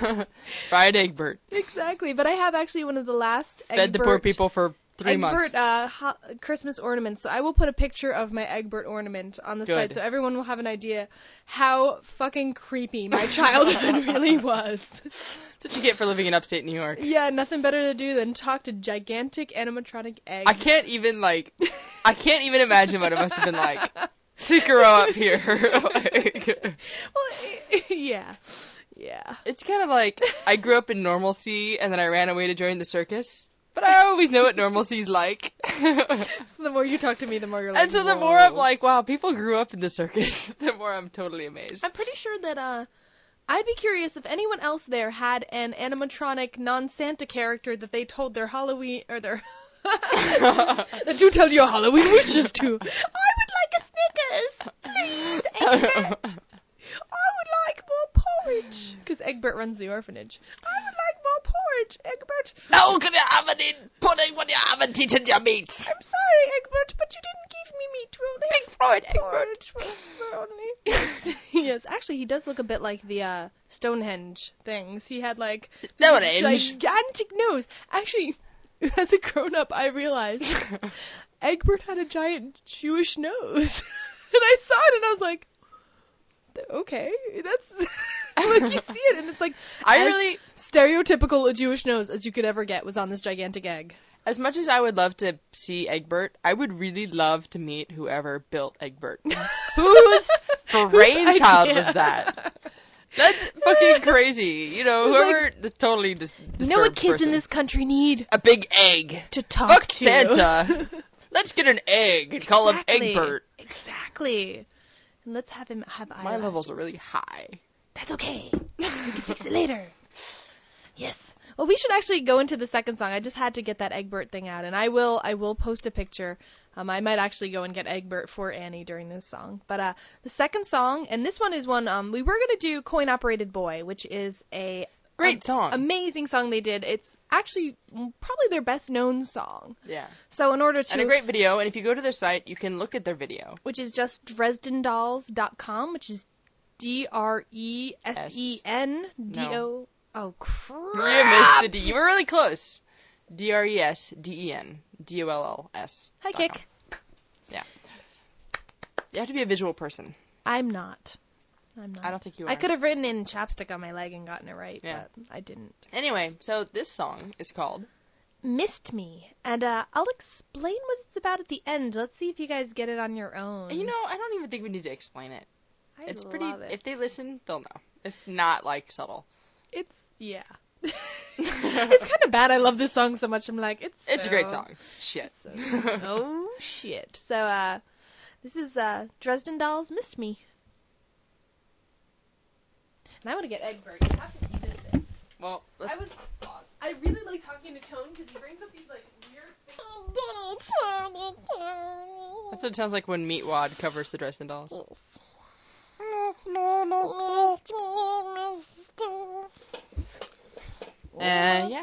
Fried Egbert. Exactly. But I have actually one of the last Fed the poor people for 3 months. Egbert Christmas ornaments. So I will put a picture of my Egbert ornament on the site so everyone will have an idea how fucking creepy my childhood really was. That's what you get for living in upstate New York. Yeah, nothing better to do than talk to gigantic animatronic eggs. I can't even imagine what it must have been like to grow up here. Well, yeah. It's kind of like I grew up in normalcy and then I ran away to join the circus. But I always know what normalcy's like. So the more you talk to me, the more you're like, and so the more I'm like, wow, people grew up in the circus, the more I'm totally amazed. I'm pretty sure that, I'd be curious if anyone else there had an animatronic non-Santa character that they told their Halloween, or their, that you tell your Halloween wishes to. I would like a Snickers, please. Egbert! I would like more porridge. Because Egbert runs the orphanage. I would like more porridge, Egbert. Oh, can you have any pudding when you haven't eaten your meat? I'm sorry, Egbert, but you didn't give me meat. We only Big Floyd, porridge. We're only... Yes. Yes, actually, he does look a bit like the Stonehenge things. He had, like, Stonehenge. gigantic nose. Actually, as a grown-up, I realized Egbert had a giant Jewish nose. And I saw it, and I was like, okay, that's... like, you see it, and it's like, stereotypical a Jewish nose as you could ever get was on this gigantic egg. As much as I would love to see Egbert, I would really love to meet whoever built Egbert. Whose brainchild was that? That's fucking crazy. You know, whoever totally disturbed You know what kids person. in this country need? A big egg. To talk Fuck to. Santa. Let's get an egg and call him Egbert. Exactly. And let's have him have eyelashes. My levels are really high. That's okay. We can fix it later. Yes. Well, we should actually go into the second song. I just had to get that Egbert thing out, and I will post a picture. I might actually go and get Egbert for Annie during this song. But the second song, and this one is one we were going to do Coin Operated Boy, which is a Great song. Amazing song they did. It's actually probably their best known song. Yeah. So in order to... And a great video, and if you go to their site, you can look at their video. Which is just DresdenDolls.com, which is DRESENDO... No. Oh, crap! Maria missed the D. You were really close. DRESDEN. DOLLS. Hi, Kick. Yeah. You have to be a visual person. I'm not. I don't think you are. I could have written in chapstick on my leg and gotten it right, Yeah. but I didn't. Anyway, so this song is called Missed Me, and I'll explain what it's about at the end. Let's see if you guys get it on your own. And you know, I don't even think we need to explain it. It's pretty. Love it. If they listen, they'll know. It's not like subtle. Yeah. It's kind of bad. I love this song so much. I'm like, it's a great song. Shit. Oh shit. So this is Dresden Dolls Missed Me. And I want to get Egbert. You have to see this thing. Well, let's pause. I really like talking to Tone because he brings up these like weird things. That's what it sounds like when Meatwad covers the Dresden Dolls. Yeah.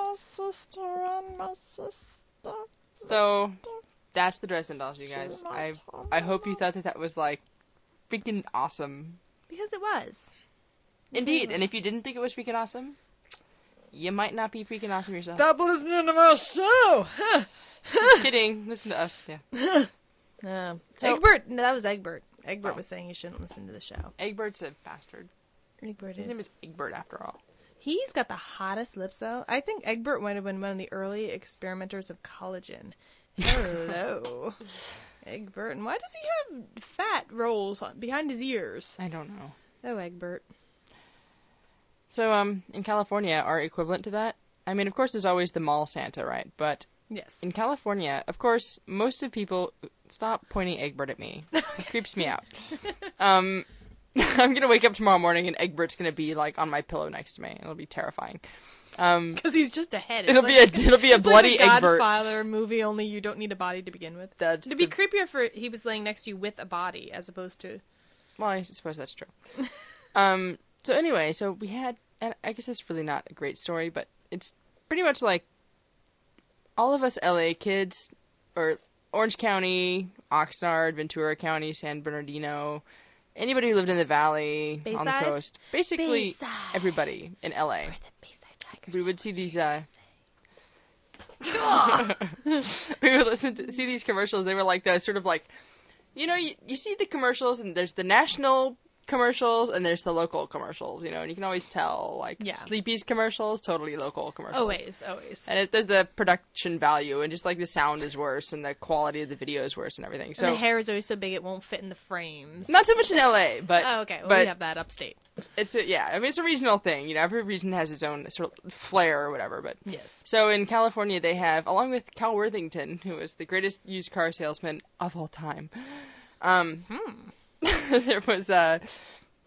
So that's the Dresden Dolls, you guys. I hope you thought that was like freaking awesome. Because it was. Indeed, and if you didn't think it was freaking awesome, you might not be freaking awesome yourself. Stop listening to my show! Just kidding. Listen to us, yeah. So, Egbert, no, that was Egbert. Egbert was saying you shouldn't listen to the show. Egbert's a bastard. Egbert His name is Egbert after all. He's got the hottest lips, though. I think Egbert might have been one of the early experimenters of collagen. Hello. Egbert. And why does he have fat rolls behind his ears? I don't know. Oh, Egbert. So, in California, our equivalent to that, I mean, of course, there's always the mall Santa, right? But yes, in California, of course, most of people... Stop pointing Egbert at me. It creeps me out. I'm going to wake up tomorrow morning and Egbert's going to be, like, on my pillow next to me. It'll be terrifying. Because he's just a head. It'll be a bloody like Egbert. Godfather movie, only you don't need a body to begin with. It'd be creepier if he was laying next to you with a body, as opposed to... Well, I suppose that's true. So anyway, so we had... And I guess it's really not a great story, but it's pretty much like all of us LA kids, or Orange County, Oxnard, Ventura County, San Bernardino, anybody who lived in the valley, Bayside? on the coast, basically Bayside. everybody in LA. We're the Bayside Tigers. We would see these, we would see these commercials. They were like the sort of like, you know, you see the commercials and there's the national commercials and there's the local commercials, you know, and you can always tell, like, Sleepy's commercials, totally local commercials. Always. And there's the production value, and just, like, the sound is worse, and the quality of the video is worse, and everything. So and the hair is always so big it won't fit in the frames. Not so much in LA, but... Oh, okay. Well, but we have that upstate. It's a regional thing, you know, every region has its own sort of flair or whatever, but... Yes. So in California, they have, along with Cal Worthington, who is the greatest used car salesman of all time, there was the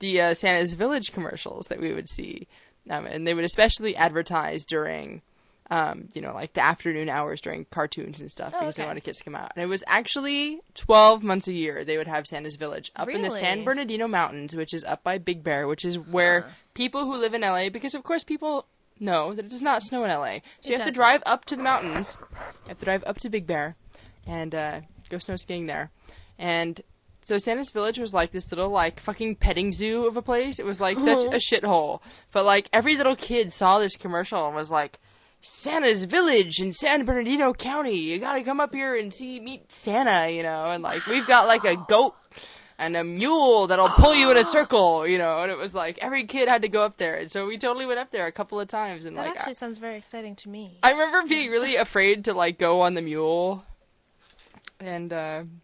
Santa's Village commercials that we would see, and they would especially advertise during like the afternoon hours during cartoons and stuff because they okay. wanted kids to come out. And it was actually 12 months a year they would have Santa's Village up in the Really? San Bernardino Mountains, which is up by Big Bear, which is where people who live in LA, because of course people know that it does not snow in LA. So you have to does drive up to the mountains. You have to drive up to Big Bear and go snow skiing there. And so Santa's Village was like this little like fucking petting zoo of a place. It was like such a shithole. But like every little kid saw this commercial and was like, Santa's Village in San Bernardino County. You gotta come up here and meet Santa, and like we've got like a goat and a mule that'll pull you in a circle, and it was like every kid had to go up there. And so we totally went up there a couple of times. And That like actually sounds very exciting to me. I remember being really afraid to like go on the mule. And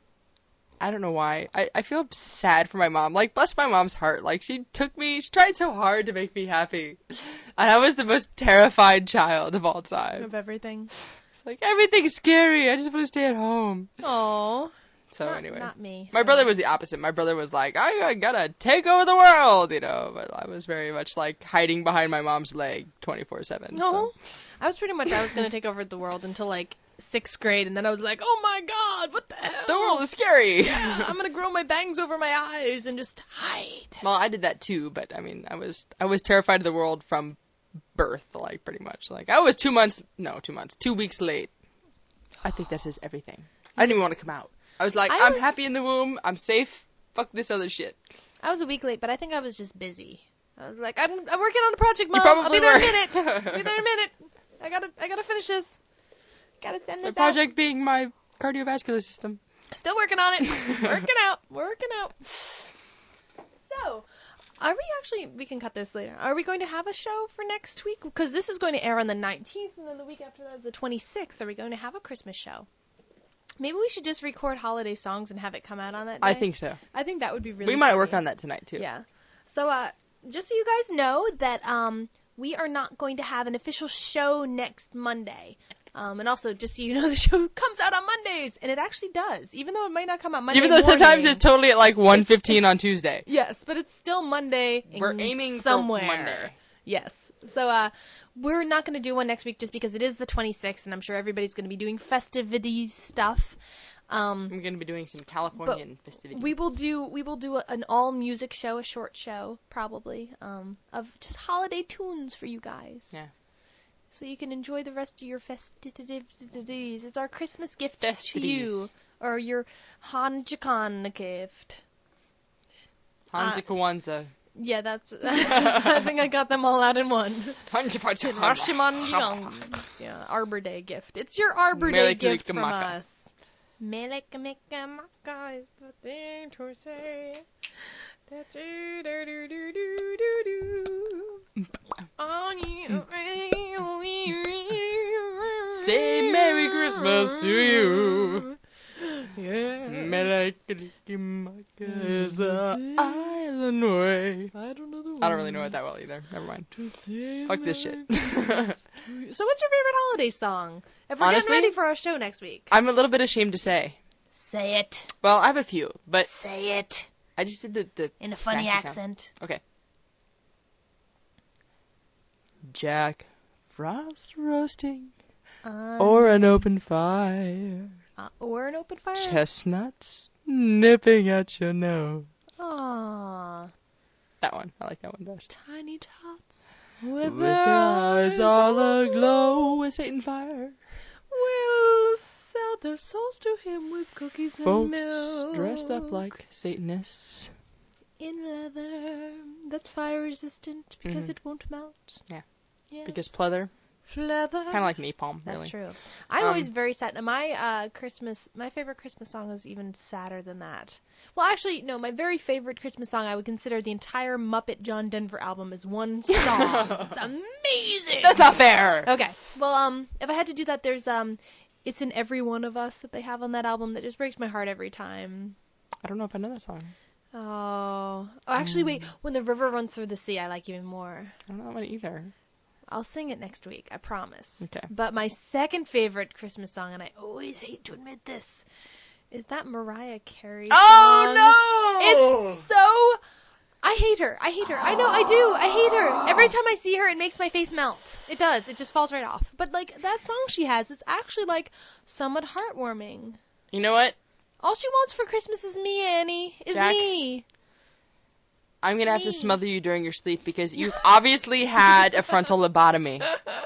I don't know why. I feel sad for my mom. Like, bless my mom's heart. Like, she tried so hard to make me happy. And I was the most terrified child of all time. Of everything. It's like, everything's scary. I just want to stay at home. Oh. So anyway. Not me. My brother was the opposite. My brother was like, I gotta take over the world, But I was very much like hiding behind my mom's leg 24/7. No. So. I was going to take over the world until like 6th grade, and then I was like, oh my god, what the hell? The world is scary. Yeah, I'm going to grow my bangs over my eyes and just hide. Well, I did that too, but I mean, I was terrified of the world from birth, like pretty much. Like I was 2 weeks late. I think that says everything. I didn't even want to come out. I was like, I'm happy in the womb. I'm safe. Fuck this other shit. I was a week late, but I think I was just busy. I was like, I'm working on a project, Mom. You probably I'll be there in a were. minute. I'll be there in a minute. I gotta finish this. Gotta send this The project being my cardiovascular system. Still working on it. Working out. So, are we actually, we can cut this later. Are we going to have a show for next week? Because this is going to air on the 19th, and then the week after that is the 26th. Are we going to have a Christmas show? Maybe we should just record holiday songs and have it come out on that day. I think so. I think that would be really We might funny. work on that tonight too. Yeah. So, just so you guys know that we are not going to have an official show next Monday. And also, just so you know, the show comes out on Mondays, and it actually does, even though it might not come out Monday Even though sometimes morning. it's totally at like 1:15 on Tuesday. Yes, but it's still Monday. We're aiming somewhere. for Monday. Yes. So, we're not going to do one next week just because it is the 26th, and I'm sure everybody's going to be doing festivities stuff. I'm going to be doing some Californian festivities. We will do an all music show, a short show, probably, of just holiday tunes for you guys. Yeah. So you can enjoy the rest of your festivities. It's our Christmas gift to Festivities. you, or your Hanukkah gift. Hanukkah. Yeah, that's. I think I got them all out in one. Hanukkah. Yeah, Arbor Day gift. It's your Arbor Day gift from us. Melikamika is the thing to say. That's Say Merry Christmas to you. Yeah. Melikamika is an island way. I don't know the I don't really know it that well either. Never mind. Fuck this shit. So what's your favorite holiday song? If we're Honestly, getting ready for our show next week. I'm a little bit ashamed to say. Say it. Well, I have a few, but Say it. I just did the In a funny snacky sound. accent. Okay. Jack Frost roasting or an open fire. Or an open fire. Chestnuts nipping at your nose. Aww. That one. I like that one best. Tiny tots. With their eyes all aglow with Satan fire. Will sell their souls to him with cookies and Folks milk. dressed up like Satanists. In leather. That's fire resistant because it won't melt. Yeah. Yes. Because pleather. leather. Kind of like napalm, really. That's true. I'm always very sad. My favorite Christmas song is even sadder than that. Well, actually, no. My very favorite Christmas song, I would consider the entire Muppet John Denver album as one song. It's amazing. That's not fair. Okay. Well, if I had to do that, there's "It's in Every One of Us" that they have on that album that just breaks my heart every time. I don't know if I know that song. Oh, actually, wait. When the river runs through the sea, I like even more. I don't know that one either. I'll sing it next week, I promise. Okay. But my second favorite Christmas song, and I always hate to admit this, is that Mariah Carey song. Oh, no! It's so... I hate her. I know, I do. I hate her. Every time I see her, it makes my face melt. It does. It just falls right off. But, like, that song she has is actually, like, somewhat heartwarming. You know what? All she wants for Christmas is me, Annie. Jack, me. I'm going to have to smother you during your sleep because you've obviously had a frontal lobotomy.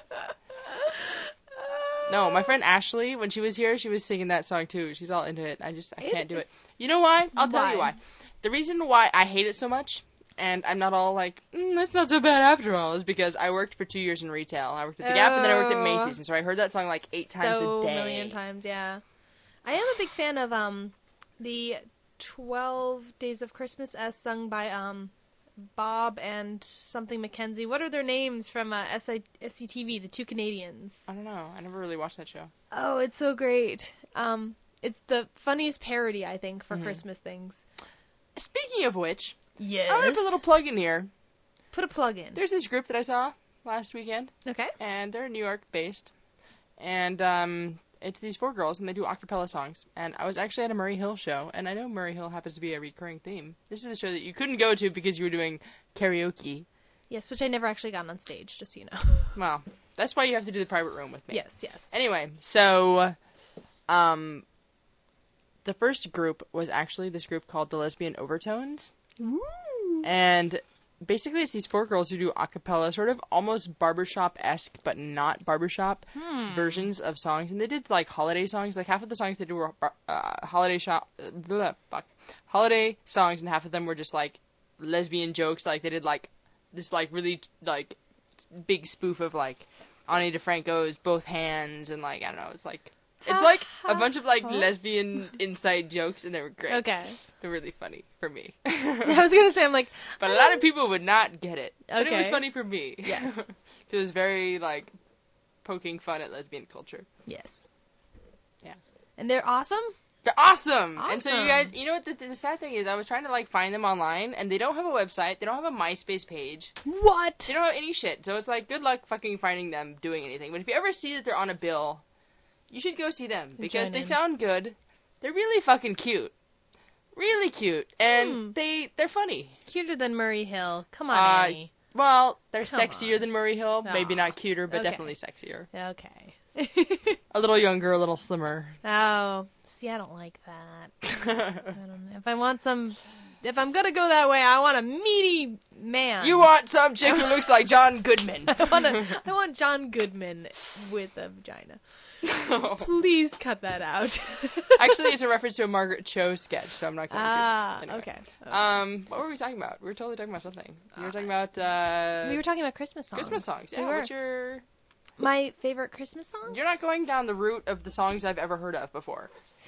No, my friend Ashley, when she was here, she was singing that song too. She's all into it. I can't do it. You know why? I'll tell you why. The reason why I hate it so much, and I'm not all like, that's not so bad after all, is because I worked for 2 years in retail. I worked at the Gap and then I worked at Macy's, and so I heard that song like 8 times a day. So million times, yeah. I am a big fan of the 12 Days of Christmas as sung by Bob and something Mackenzie. What are their names from SCTV, the two Canadians? I don't know. I never really watched that show. Oh, it's so great. It's the funniest parody, I think, for Christmas things. Speaking of which, yes. I want to put a little plug in here. Put a plug in. There's this group that I saw last weekend. Okay. And they're New York based. And it's these 4 girls, and they do a cappella songs. And I was actually at a Murray Hill show, and I know Murray Hill happens to be a recurring theme. This is a show that you couldn't go to because you were doing karaoke. Yes, which I never actually got on stage, just so you know. Well, that's why you have to do the private room with me. Yes. Anyway, so the first group was actually this group called the Lesbian Overtones. Ooh. And basically it's these 4 girls who do a cappella, sort of almost barbershop-esque, but not barbershop versions of songs. And they did, like, holiday songs. Like, half of the songs they did were holiday songs, and half of them were just, like, lesbian jokes. Like, they did, like, this, like, really, like, big spoof of, like, Ani DeFranco's Both Hands, and, like, I don't know, it's like a bunch of, like, lesbian inside jokes, and they were great. Okay. They're really funny for me. I was going to say, I'm like... But a lot of people would not get it. Okay. But it was funny for me. Yes. It was very, like, poking fun at lesbian culture. Yes. Yeah. And they're awesome? They're awesome! And so you guys, you know what the sad thing is? I was trying to, like, find them online, and they don't have a website. They don't have a MySpace page. What? They don't have any shit. So it's like, good luck fucking finding them doing anything. But if you ever see that they're on a bill, you should go see them. Because they sound good. They're really fucking cute. Really cute. And they're funny. Cuter than Murray Hill. Come on, Annie. Well, they're sexier than Murray Hill. Maybe not cuter, but Okay. definitely sexier. Okay. A little younger, a little slimmer. Oh, see, I don't like that. I don't know. If I'm gonna go that way, I want a meaty man. You want some chick who looks like John Goodman. I want John Goodman with a vagina. Please cut that out. Actually, it's a reference to a Margaret Cho sketch, so I'm not going to. Anyway. Okay. What were we talking about? We were totally talking about something. We were talking about We were talking about Christmas songs. Christmas songs. Yeah, We were. what's your... My favorite Christmas song? You're not going down the route of the songs I've ever heard of before.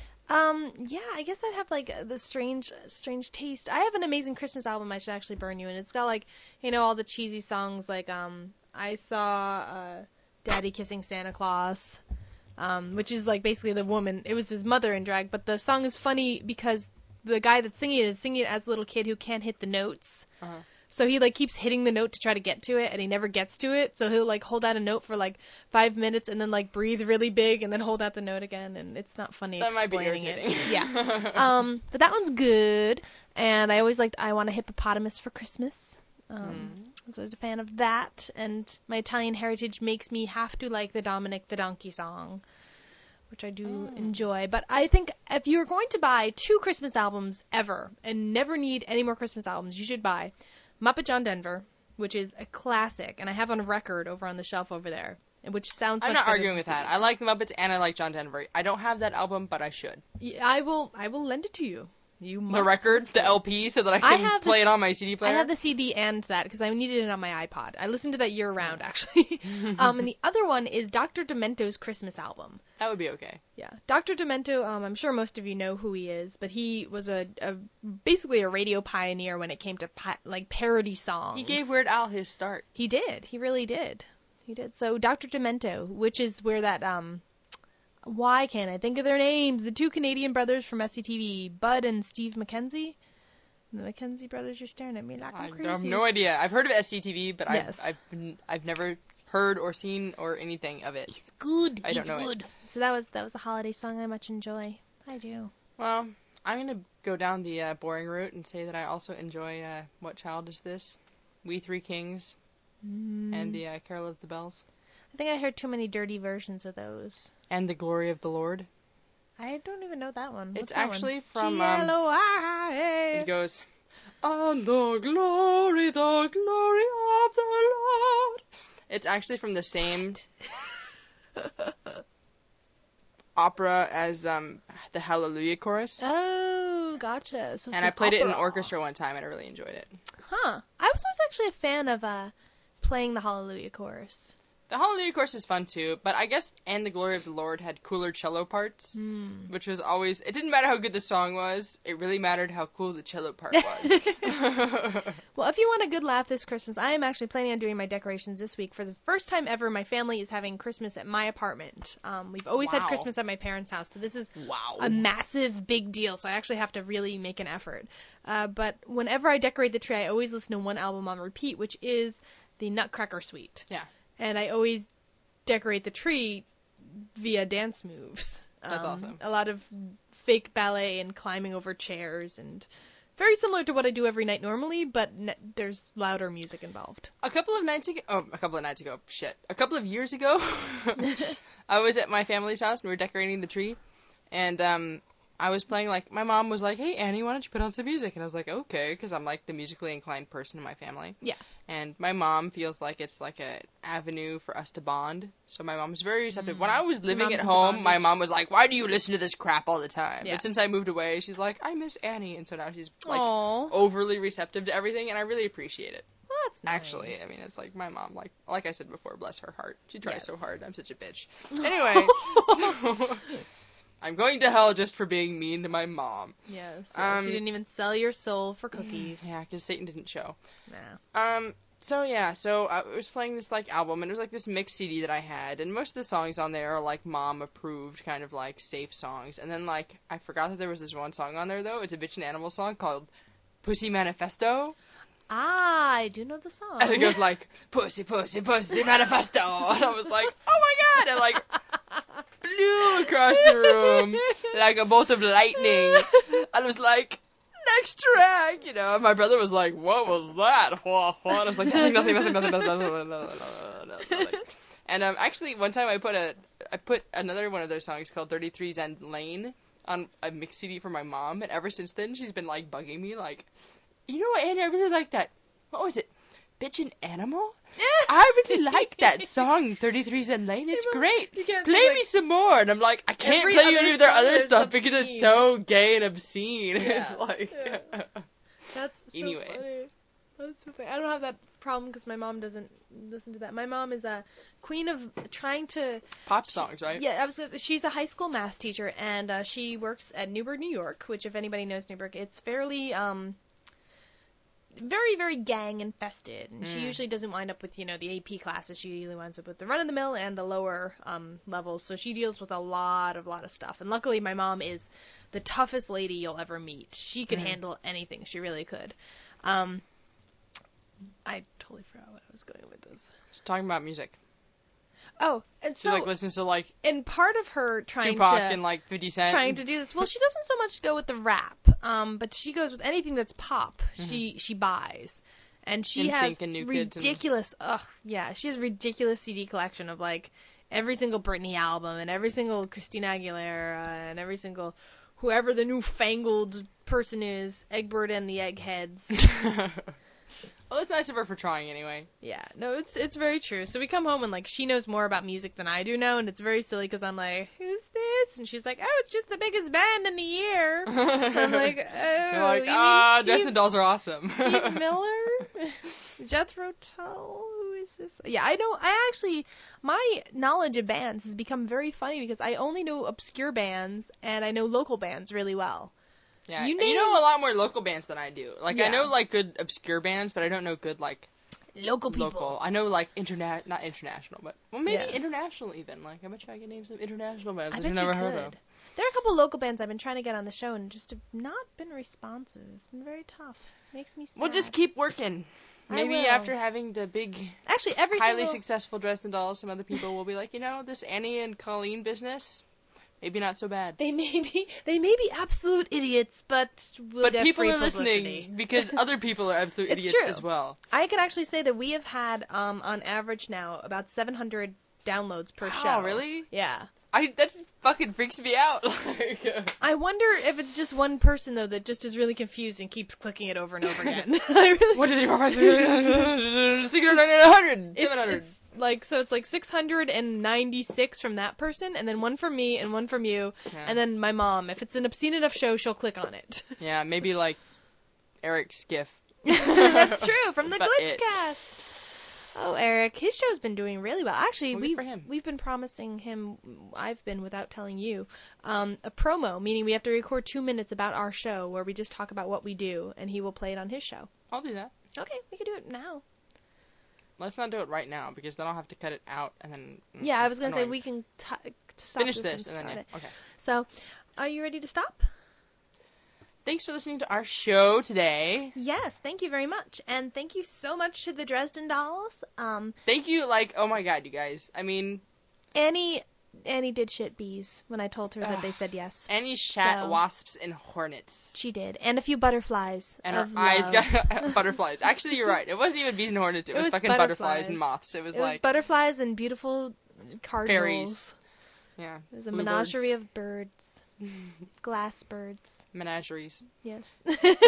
Yeah, I guess I have, like, the strange taste. I have an amazing Christmas album, I Should Actually Burn You, and it's got, like, you know, all the cheesy songs, like, I saw, Daddy Kissing Santa Claus, which is, like, basically the woman, it was his mother in drag, but the song is funny because the guy that's singing it is singing it as a little kid who can't hit the notes. Uh-huh. So he, like, keeps hitting the note to try to get to it, and he never gets to it. So he'll, like, hold out a note for, like, 5 minutes and then, like, breathe really big and then hold out the note again. And it's not funny explaining it. Yeah. But that one's good. And I always liked I Want a Hippopotamus for Christmas. So I was a fan of that. And my Italian heritage makes me have to like the Dominic the Donkey song, which I do enjoy. But I think if you're going to buy 2 Christmas albums ever and never need any more Christmas albums, you should buy Muppet John Denver, which is a classic, and I have on record over on the shelf over there, which sounds much better. I'm not arguing with that. I like the Muppets and I like John Denver. I don't have that album, but I should. Yeah, I will lend it to you. You must. The record, the LP, so that I can play it on my CD player? I have the CD and that, because I needed it on my iPod. I listened to that year-round, actually. And the other one is Dr. Demento's Christmas album. That would be okay. Yeah. Dr. Demento, I'm sure most of you know who he is, but he was basically a radio pioneer when it came to, like, parody songs. He gave Weird Al his start. He did. He really did. He did. So Dr. Demento, which is where that, why can't I think of their names? The 2 Canadian brothers from SCTV, Bud and Steve Mackenzie. The Mackenzie brothers, you're staring at me like I'm crazy. I have no idea. I've heard of SCTV, but yes. I've never heard or seen or anything of it. He's good. I don't know good. it. So that was a holiday song I much enjoy. I do. Well, I'm gonna go down the boring route and say that I also enjoy What Child Is This? We Three Kings and the Carol of the Bells. I think I heard too many dirty versions of those. And The Glory of the Lord. I don't even know that one. It's actually from... G-L-O-I. It goes... And the glory of the Lord. It's actually from the same opera as the Hallelujah Chorus. Oh, gotcha. So and I played it in an orchestra one time, and I really enjoyed it. Huh. I was always actually a fan of playing the Hallelujah Chorus. The Hallelujah Chorus is fun too, but I guess And the Glory of the Lord had cooler cello parts, which was always... It didn't matter how good the song was, it really mattered how cool the cello part was. Well, if you want a good laugh this Christmas, I am actually planning on doing my decorations this week. For the first time ever, my family is having Christmas at my apartment. We've always had Christmas at my parents' house, so this is a massive, big deal, so I actually have to really make an effort. But whenever I decorate the tree, I always listen to one album on repeat, which is the Nutcracker Suite. Yeah. And I always decorate the tree via dance moves. That's awesome. A lot of fake ballet and climbing over chairs, and very similar to what I do every night normally, but there's louder music involved. A couple of years ago, I was at my family's house and we were decorating the tree, and I was playing, like, my mom was like, hey, Annie, why don't you put on some music? And I was like, okay, because I'm, like, the musically inclined person in my family. Yeah. And my mom feels like it's, like, an avenue for us to bond. So my mom was very receptive. When I was living at home, my mom was like, why do you listen to this crap all the time? Yeah. But since I moved away, she's like, I miss Annie. And so now she's, like, overly receptive to everything, and I really appreciate it. Well, that's nice. Actually, I mean, it's like my mom, like I said before, bless her heart. She tries so hard. I'm such a bitch. Anyway, so... I'm going to hell just for being mean to my mom. Yes. You didn't even sell your soul for cookies. Yeah, because Satan didn't show. Nah. So I was playing this, like, album, and it was, like, this mixed CD that I had, and most of the songs on there are, like, mom-approved, kind of, like, safe songs. And then, like, I forgot that there was this one song on there, though. It's a Bitch and Animal song called Pussy Manifesto. Ah, I do know the song. And it goes, like, Pussy, Pussy, Pussy Manifesto. And I was like, oh my god! And, like... flew across the room like a bolt of lightning. I was like, next track, you know. And my brother was like, what was that? And I was like, nothing. And actually, one time I put another one of their songs called 33 Zen Lane on a mix CD for my mom, and ever since then she's been like bugging me, like, you know what, Annie, I really like that. What was it? Bitch and Animal? I really like that song, 33 Zen Lane. It's great. Play me some more. And I'm like, I can't play you any of their other stuff because it's so gay and obscene. Yeah. It's like... Yeah. That's so funny. That's so funny. I don't have that problem because my mom doesn't listen to that. My mom is a queen of trying to... Pop songs, right? Yeah, she's a high school math teacher, and she works at Newburgh, New York, which, if anybody knows Newburgh, it's fairly... very, very gang infested, and she usually doesn't wind up with, the AP classes. She usually winds up with the run-of-the-mill and the lower levels, so she deals with a lot of stuff. And luckily, my mom is the toughest lady you'll ever meet. She could handle anything. She really could. I totally forgot what I was going with this. Just talking about music. Oh, and so... She, listens to, and part of her trying Tupac and, 50 Cent. Trying to do this... Well, she doesn't so much go with the rap, but she goes with anything that's pop. Mm-hmm. She buys. And she has ridiculous... she has ridiculous CD collection of, every single Britney album and every single Christina Aguilera and every single... whoever the newfangled person is, Egbert and the Eggheads. Well, it's nice of her for trying anyway. Yeah, no, it's very true. So we come home and, she knows more about music than I do now, and it's very silly because I'm like, who's this? And she's like, oh, it's just the biggest band in the year. And I'm like, oh, you're like, Dresden Dolls are awesome. Steve Miller? Jethro Tull? Who is this? Yeah, I know, my knowledge of bands has become very funny because I only know obscure bands, and I know local bands really well. Yeah, you know a lot more local bands than I do. I know, good obscure bands, but I don't know good, local people. Local. I know, not international, but, maybe international even. I bet you I can name some international bands that you've never heard of. There are a couple local bands I've been trying to get on the show and just have not been responsive. It's been very tough. Makes me sad. We'll just keep working. Maybe after having the big, highly successful Dresden Dolls, some other people will be like, this Annie and Colleen business... maybe not so bad. They may be absolute idiots, but we'll get people free are publicity. listening because other people are absolute It's idiots true. as well. I can actually say that we have had, on average now, about 700 downloads per show. Oh, really? Yeah. That just fucking freaks me out. I wonder if it's just one person, though, that just is really confused and keeps clicking it over and over again. I really... What did you 600, 700. It's like, so it's like 696 from that person, and then one from me and one from you, and then my mom. If it's an obscene enough show, she'll click on it. Yeah, maybe like Eric Skiff. That's true, from the But Glitchcast. Oh, Eric, his show's been doing really well. Actually, Well, good for him. we've been promising him, I've been without telling you, a promo, meaning we have to record 2 minutes about our show where we just talk about what we do, and he will play it on his show. I'll do that. Okay, we can do it now. Let's not do it right now because then I'll have to cut it out and then. Yeah, I was going to say annoying. we can stop Finish this this and then start it. okay. So, are you ready to stop? Thanks for listening to our show today. Yes, thank you very much. And thank you so much to the Dresden Dolls. Thank you, oh my god, you guys. I mean... Annie did shit bees when I told her that they said yes. Annie shat So- wasps and hornets. She did. And a few butterflies. And her of eyes love. got Butterflies. Actually, you're right. It wasn't even bees and hornets. It was fucking butterflies and moths. It was It was like... butterflies and beautiful cardinals. Fairies. Yeah. It was a Bluebirds. menagerie of birds. Glass birds. Menageries. Yes.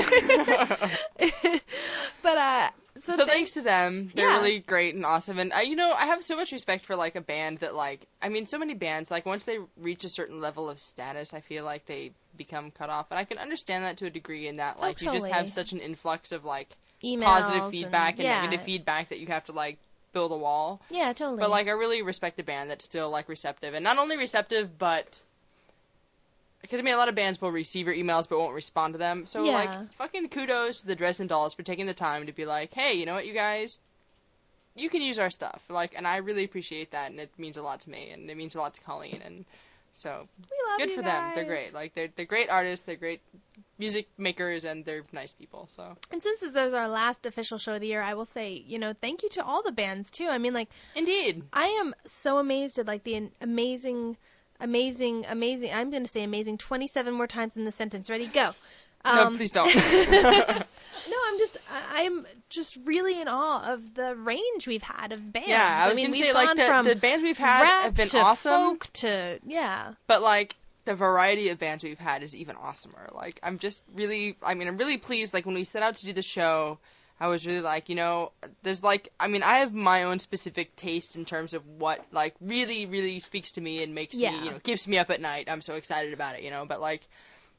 But, So thanks to them. They're Yeah. really great and awesome. And, I have so much respect for, like, a band that, like... I mean, so many bands, like, once they reach a certain level of status, I feel like they become cut off. And I can understand that to a degree in that, like, you just totally. have such an influx of, like, emails positive feedback and yeah. negative feedback that you have to, like, build a wall. Yeah, totally. But, like, I really respect a band that's still, like, receptive. And not only receptive, but... Because, I mean, a lot of bands will receive your emails but won't respond to them. So, Yeah. like, fucking kudos to the Dresden Dolls for taking the time to be like, hey, you know what, you guys? You can use our stuff. Like, and I really appreciate that, and it means a lot to me, and it means a lot to Colleen. And so, we love good you for guys. them. They're great. Like, they're great artists, they're great music makers, and they're nice people, so. And since this is our last official show of the year, I will say, thank you to all the bands, too. I mean, like... Indeed. I am so amazed at, like, the amazing, I'm going to say amazing 27 more times in the sentence. Ready? Go. No, please don't. No, I'm just really in awe of the range we've had of bands. Yeah, I was going to say, like, the bands we've had rap have been to awesome. folk to, yeah. But, like, the variety of bands we've had is even awesomer. Like, I'm really pleased. Like, when we set out to do the show, I was really like, there's, like, I have my own specific taste in terms of what, like, really, really speaks to me and makes me, keeps me up at night. I'm so excited about it, But, like,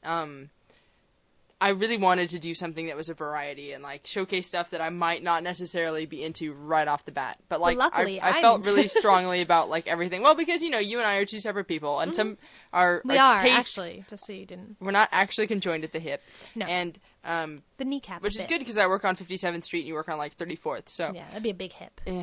I really wanted to do something that was a variety and, like, showcase stuff that I might not necessarily be into right off the bat. But, like, luckily, I felt really strongly about, like, everything. Well, because, you and I are two separate people, and some our tastes, actually, just so you didn't. we're not actually conjoined at the hip. No. And, The kneecap. which is good because I work on 57th Street and you work on, like, 34th, so. Yeah, that'd be a big hip. Yeah.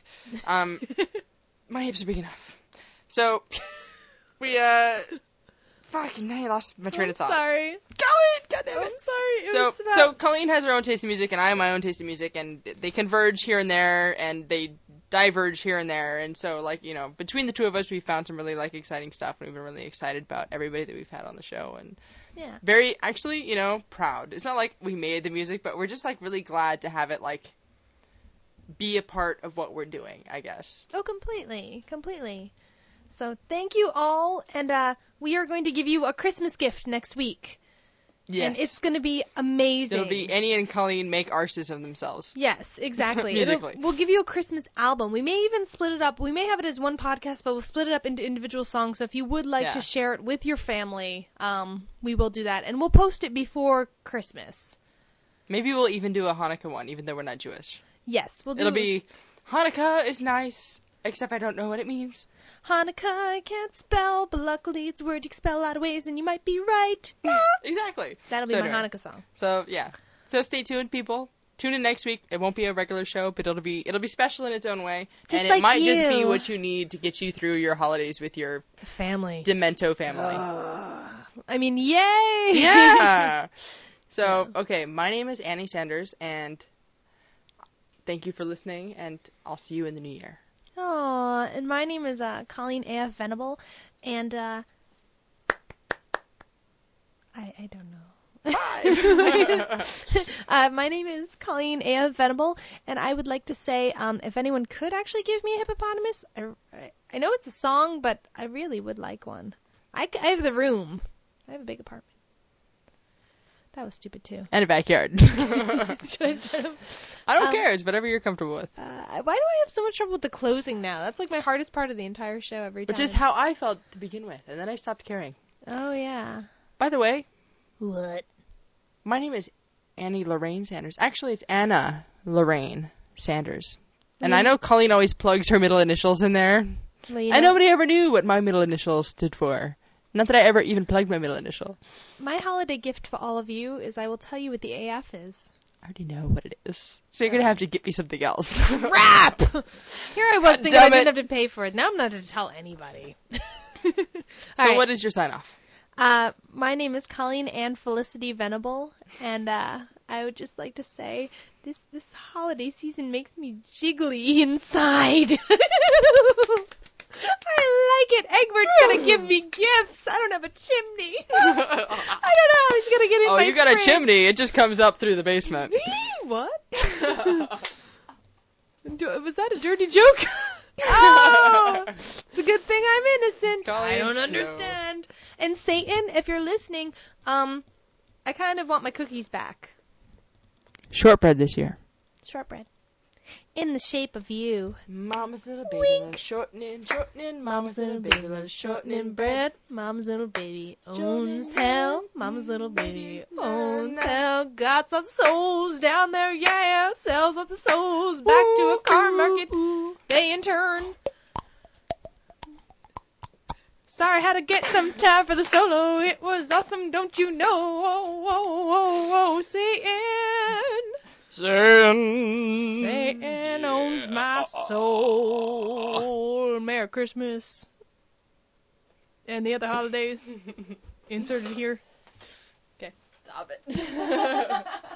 My hips are big enough. So, we, fucking, now I lost my train of thought. Sorry. Colleen, goddammit. I'm sorry. So Colleen has her own taste in music, and I have my own taste in music, and they converge here and there, and they diverge here and there, and so, like, between the two of us, we found some really, like, exciting stuff, and we've been really excited about everybody that we've had on the show, and yeah. very, actually, proud. It's not like we made the music, but we're just, like, really glad to have it, like, be a part of what we're doing, I guess. Oh, completely. So thank you all, and we are going to give you a Christmas gift next week. Yes. And it's going to be amazing. It'll be Annie and Colleen make arses of themselves. Yes, exactly. Musically. We'll give you a Christmas album. We may even split it up. We may have it as one podcast, but we'll split it up into individual songs. So if you would like to share it with your family, we will do that. And we'll post it before Christmas. Maybe we'll even do a Hanukkah one, even though we're not Jewish. Yes, we'll do. It'll be, Hanukkah is nice, except I don't know what it means. Hanukkah I can't spell, but luckily it's a word you can spell a lot of ways, and you might be right. Exactly. That'll be my Hanukkah song. So, yeah. So stay tuned, people. Tune in next week. It won't be a regular show, but it'll be special in its own way. Just and like it might just be you. what you need to get you through your holidays with your Family. Demento family. I mean, yay! Yeah! So, okay, my name is Annie Sanders, and thank you for listening, and I'll see you in the new year. Aw, and my name is Colleen A.F. Venable, and I don't know. 5. My name is Colleen A. Venable, and I would like to say, if anyone could actually give me a hippopotamus, I know it's a song, but I really would like one. I have the room. I have a big apartment. That was stupid, too. And a backyard. Should I start? I don't care. It's whatever you're comfortable with. Why do I have so much trouble with the closing now? That's like my hardest part of the entire show every time. Which is how I felt to begin with, and then I stopped caring. Oh, yeah. By the way, What? my name is Annie Lorraine Sanders. Actually, it's Anna Lorraine Sanders. And I know Colleen always plugs her middle initials in there. Well, you And know, nobody ever knew what my middle initial stood for. Not that I ever even plugged my middle initial. my holiday gift for all of you is I will tell you what the AF is. I already know what it is. So you're going to have to get me something else. Crap! Here I was thinking I didn't have to pay for it. Now I'm not going to tell anybody. So what is your sign-off? My name is Colleen Ann Felicity Venable, and I would just like to say this holiday season makes me jiggly inside. I like it. Egbert's gonna give me gifts. I don't have a chimney. I don't know how he's gonna get in my You got fridge. a chimney. It just comes up through the basement. What? Was that a dirty joke? Oh, it's a good thing I'm innocent. I don't understand. And Satan, if you're listening, I kind of want my cookies back. Shortbread this year. Shortbread. In the shape of you. Mama's little baby Wink. loves shortening. Mama's little baby loves shortening bread. Mama's little baby owns hell. Mama's little baby owns hell. Got lots of souls down there, yeah. Sells lots of souls back to a car market. They in turn. Sorry, had to get some time for the solo. It was awesome, don't you know? Oh, oh, oh, oh, Satan. Satan owns my soul. Merry Christmas. And the other holidays. Inserted here. Okay. Stop it.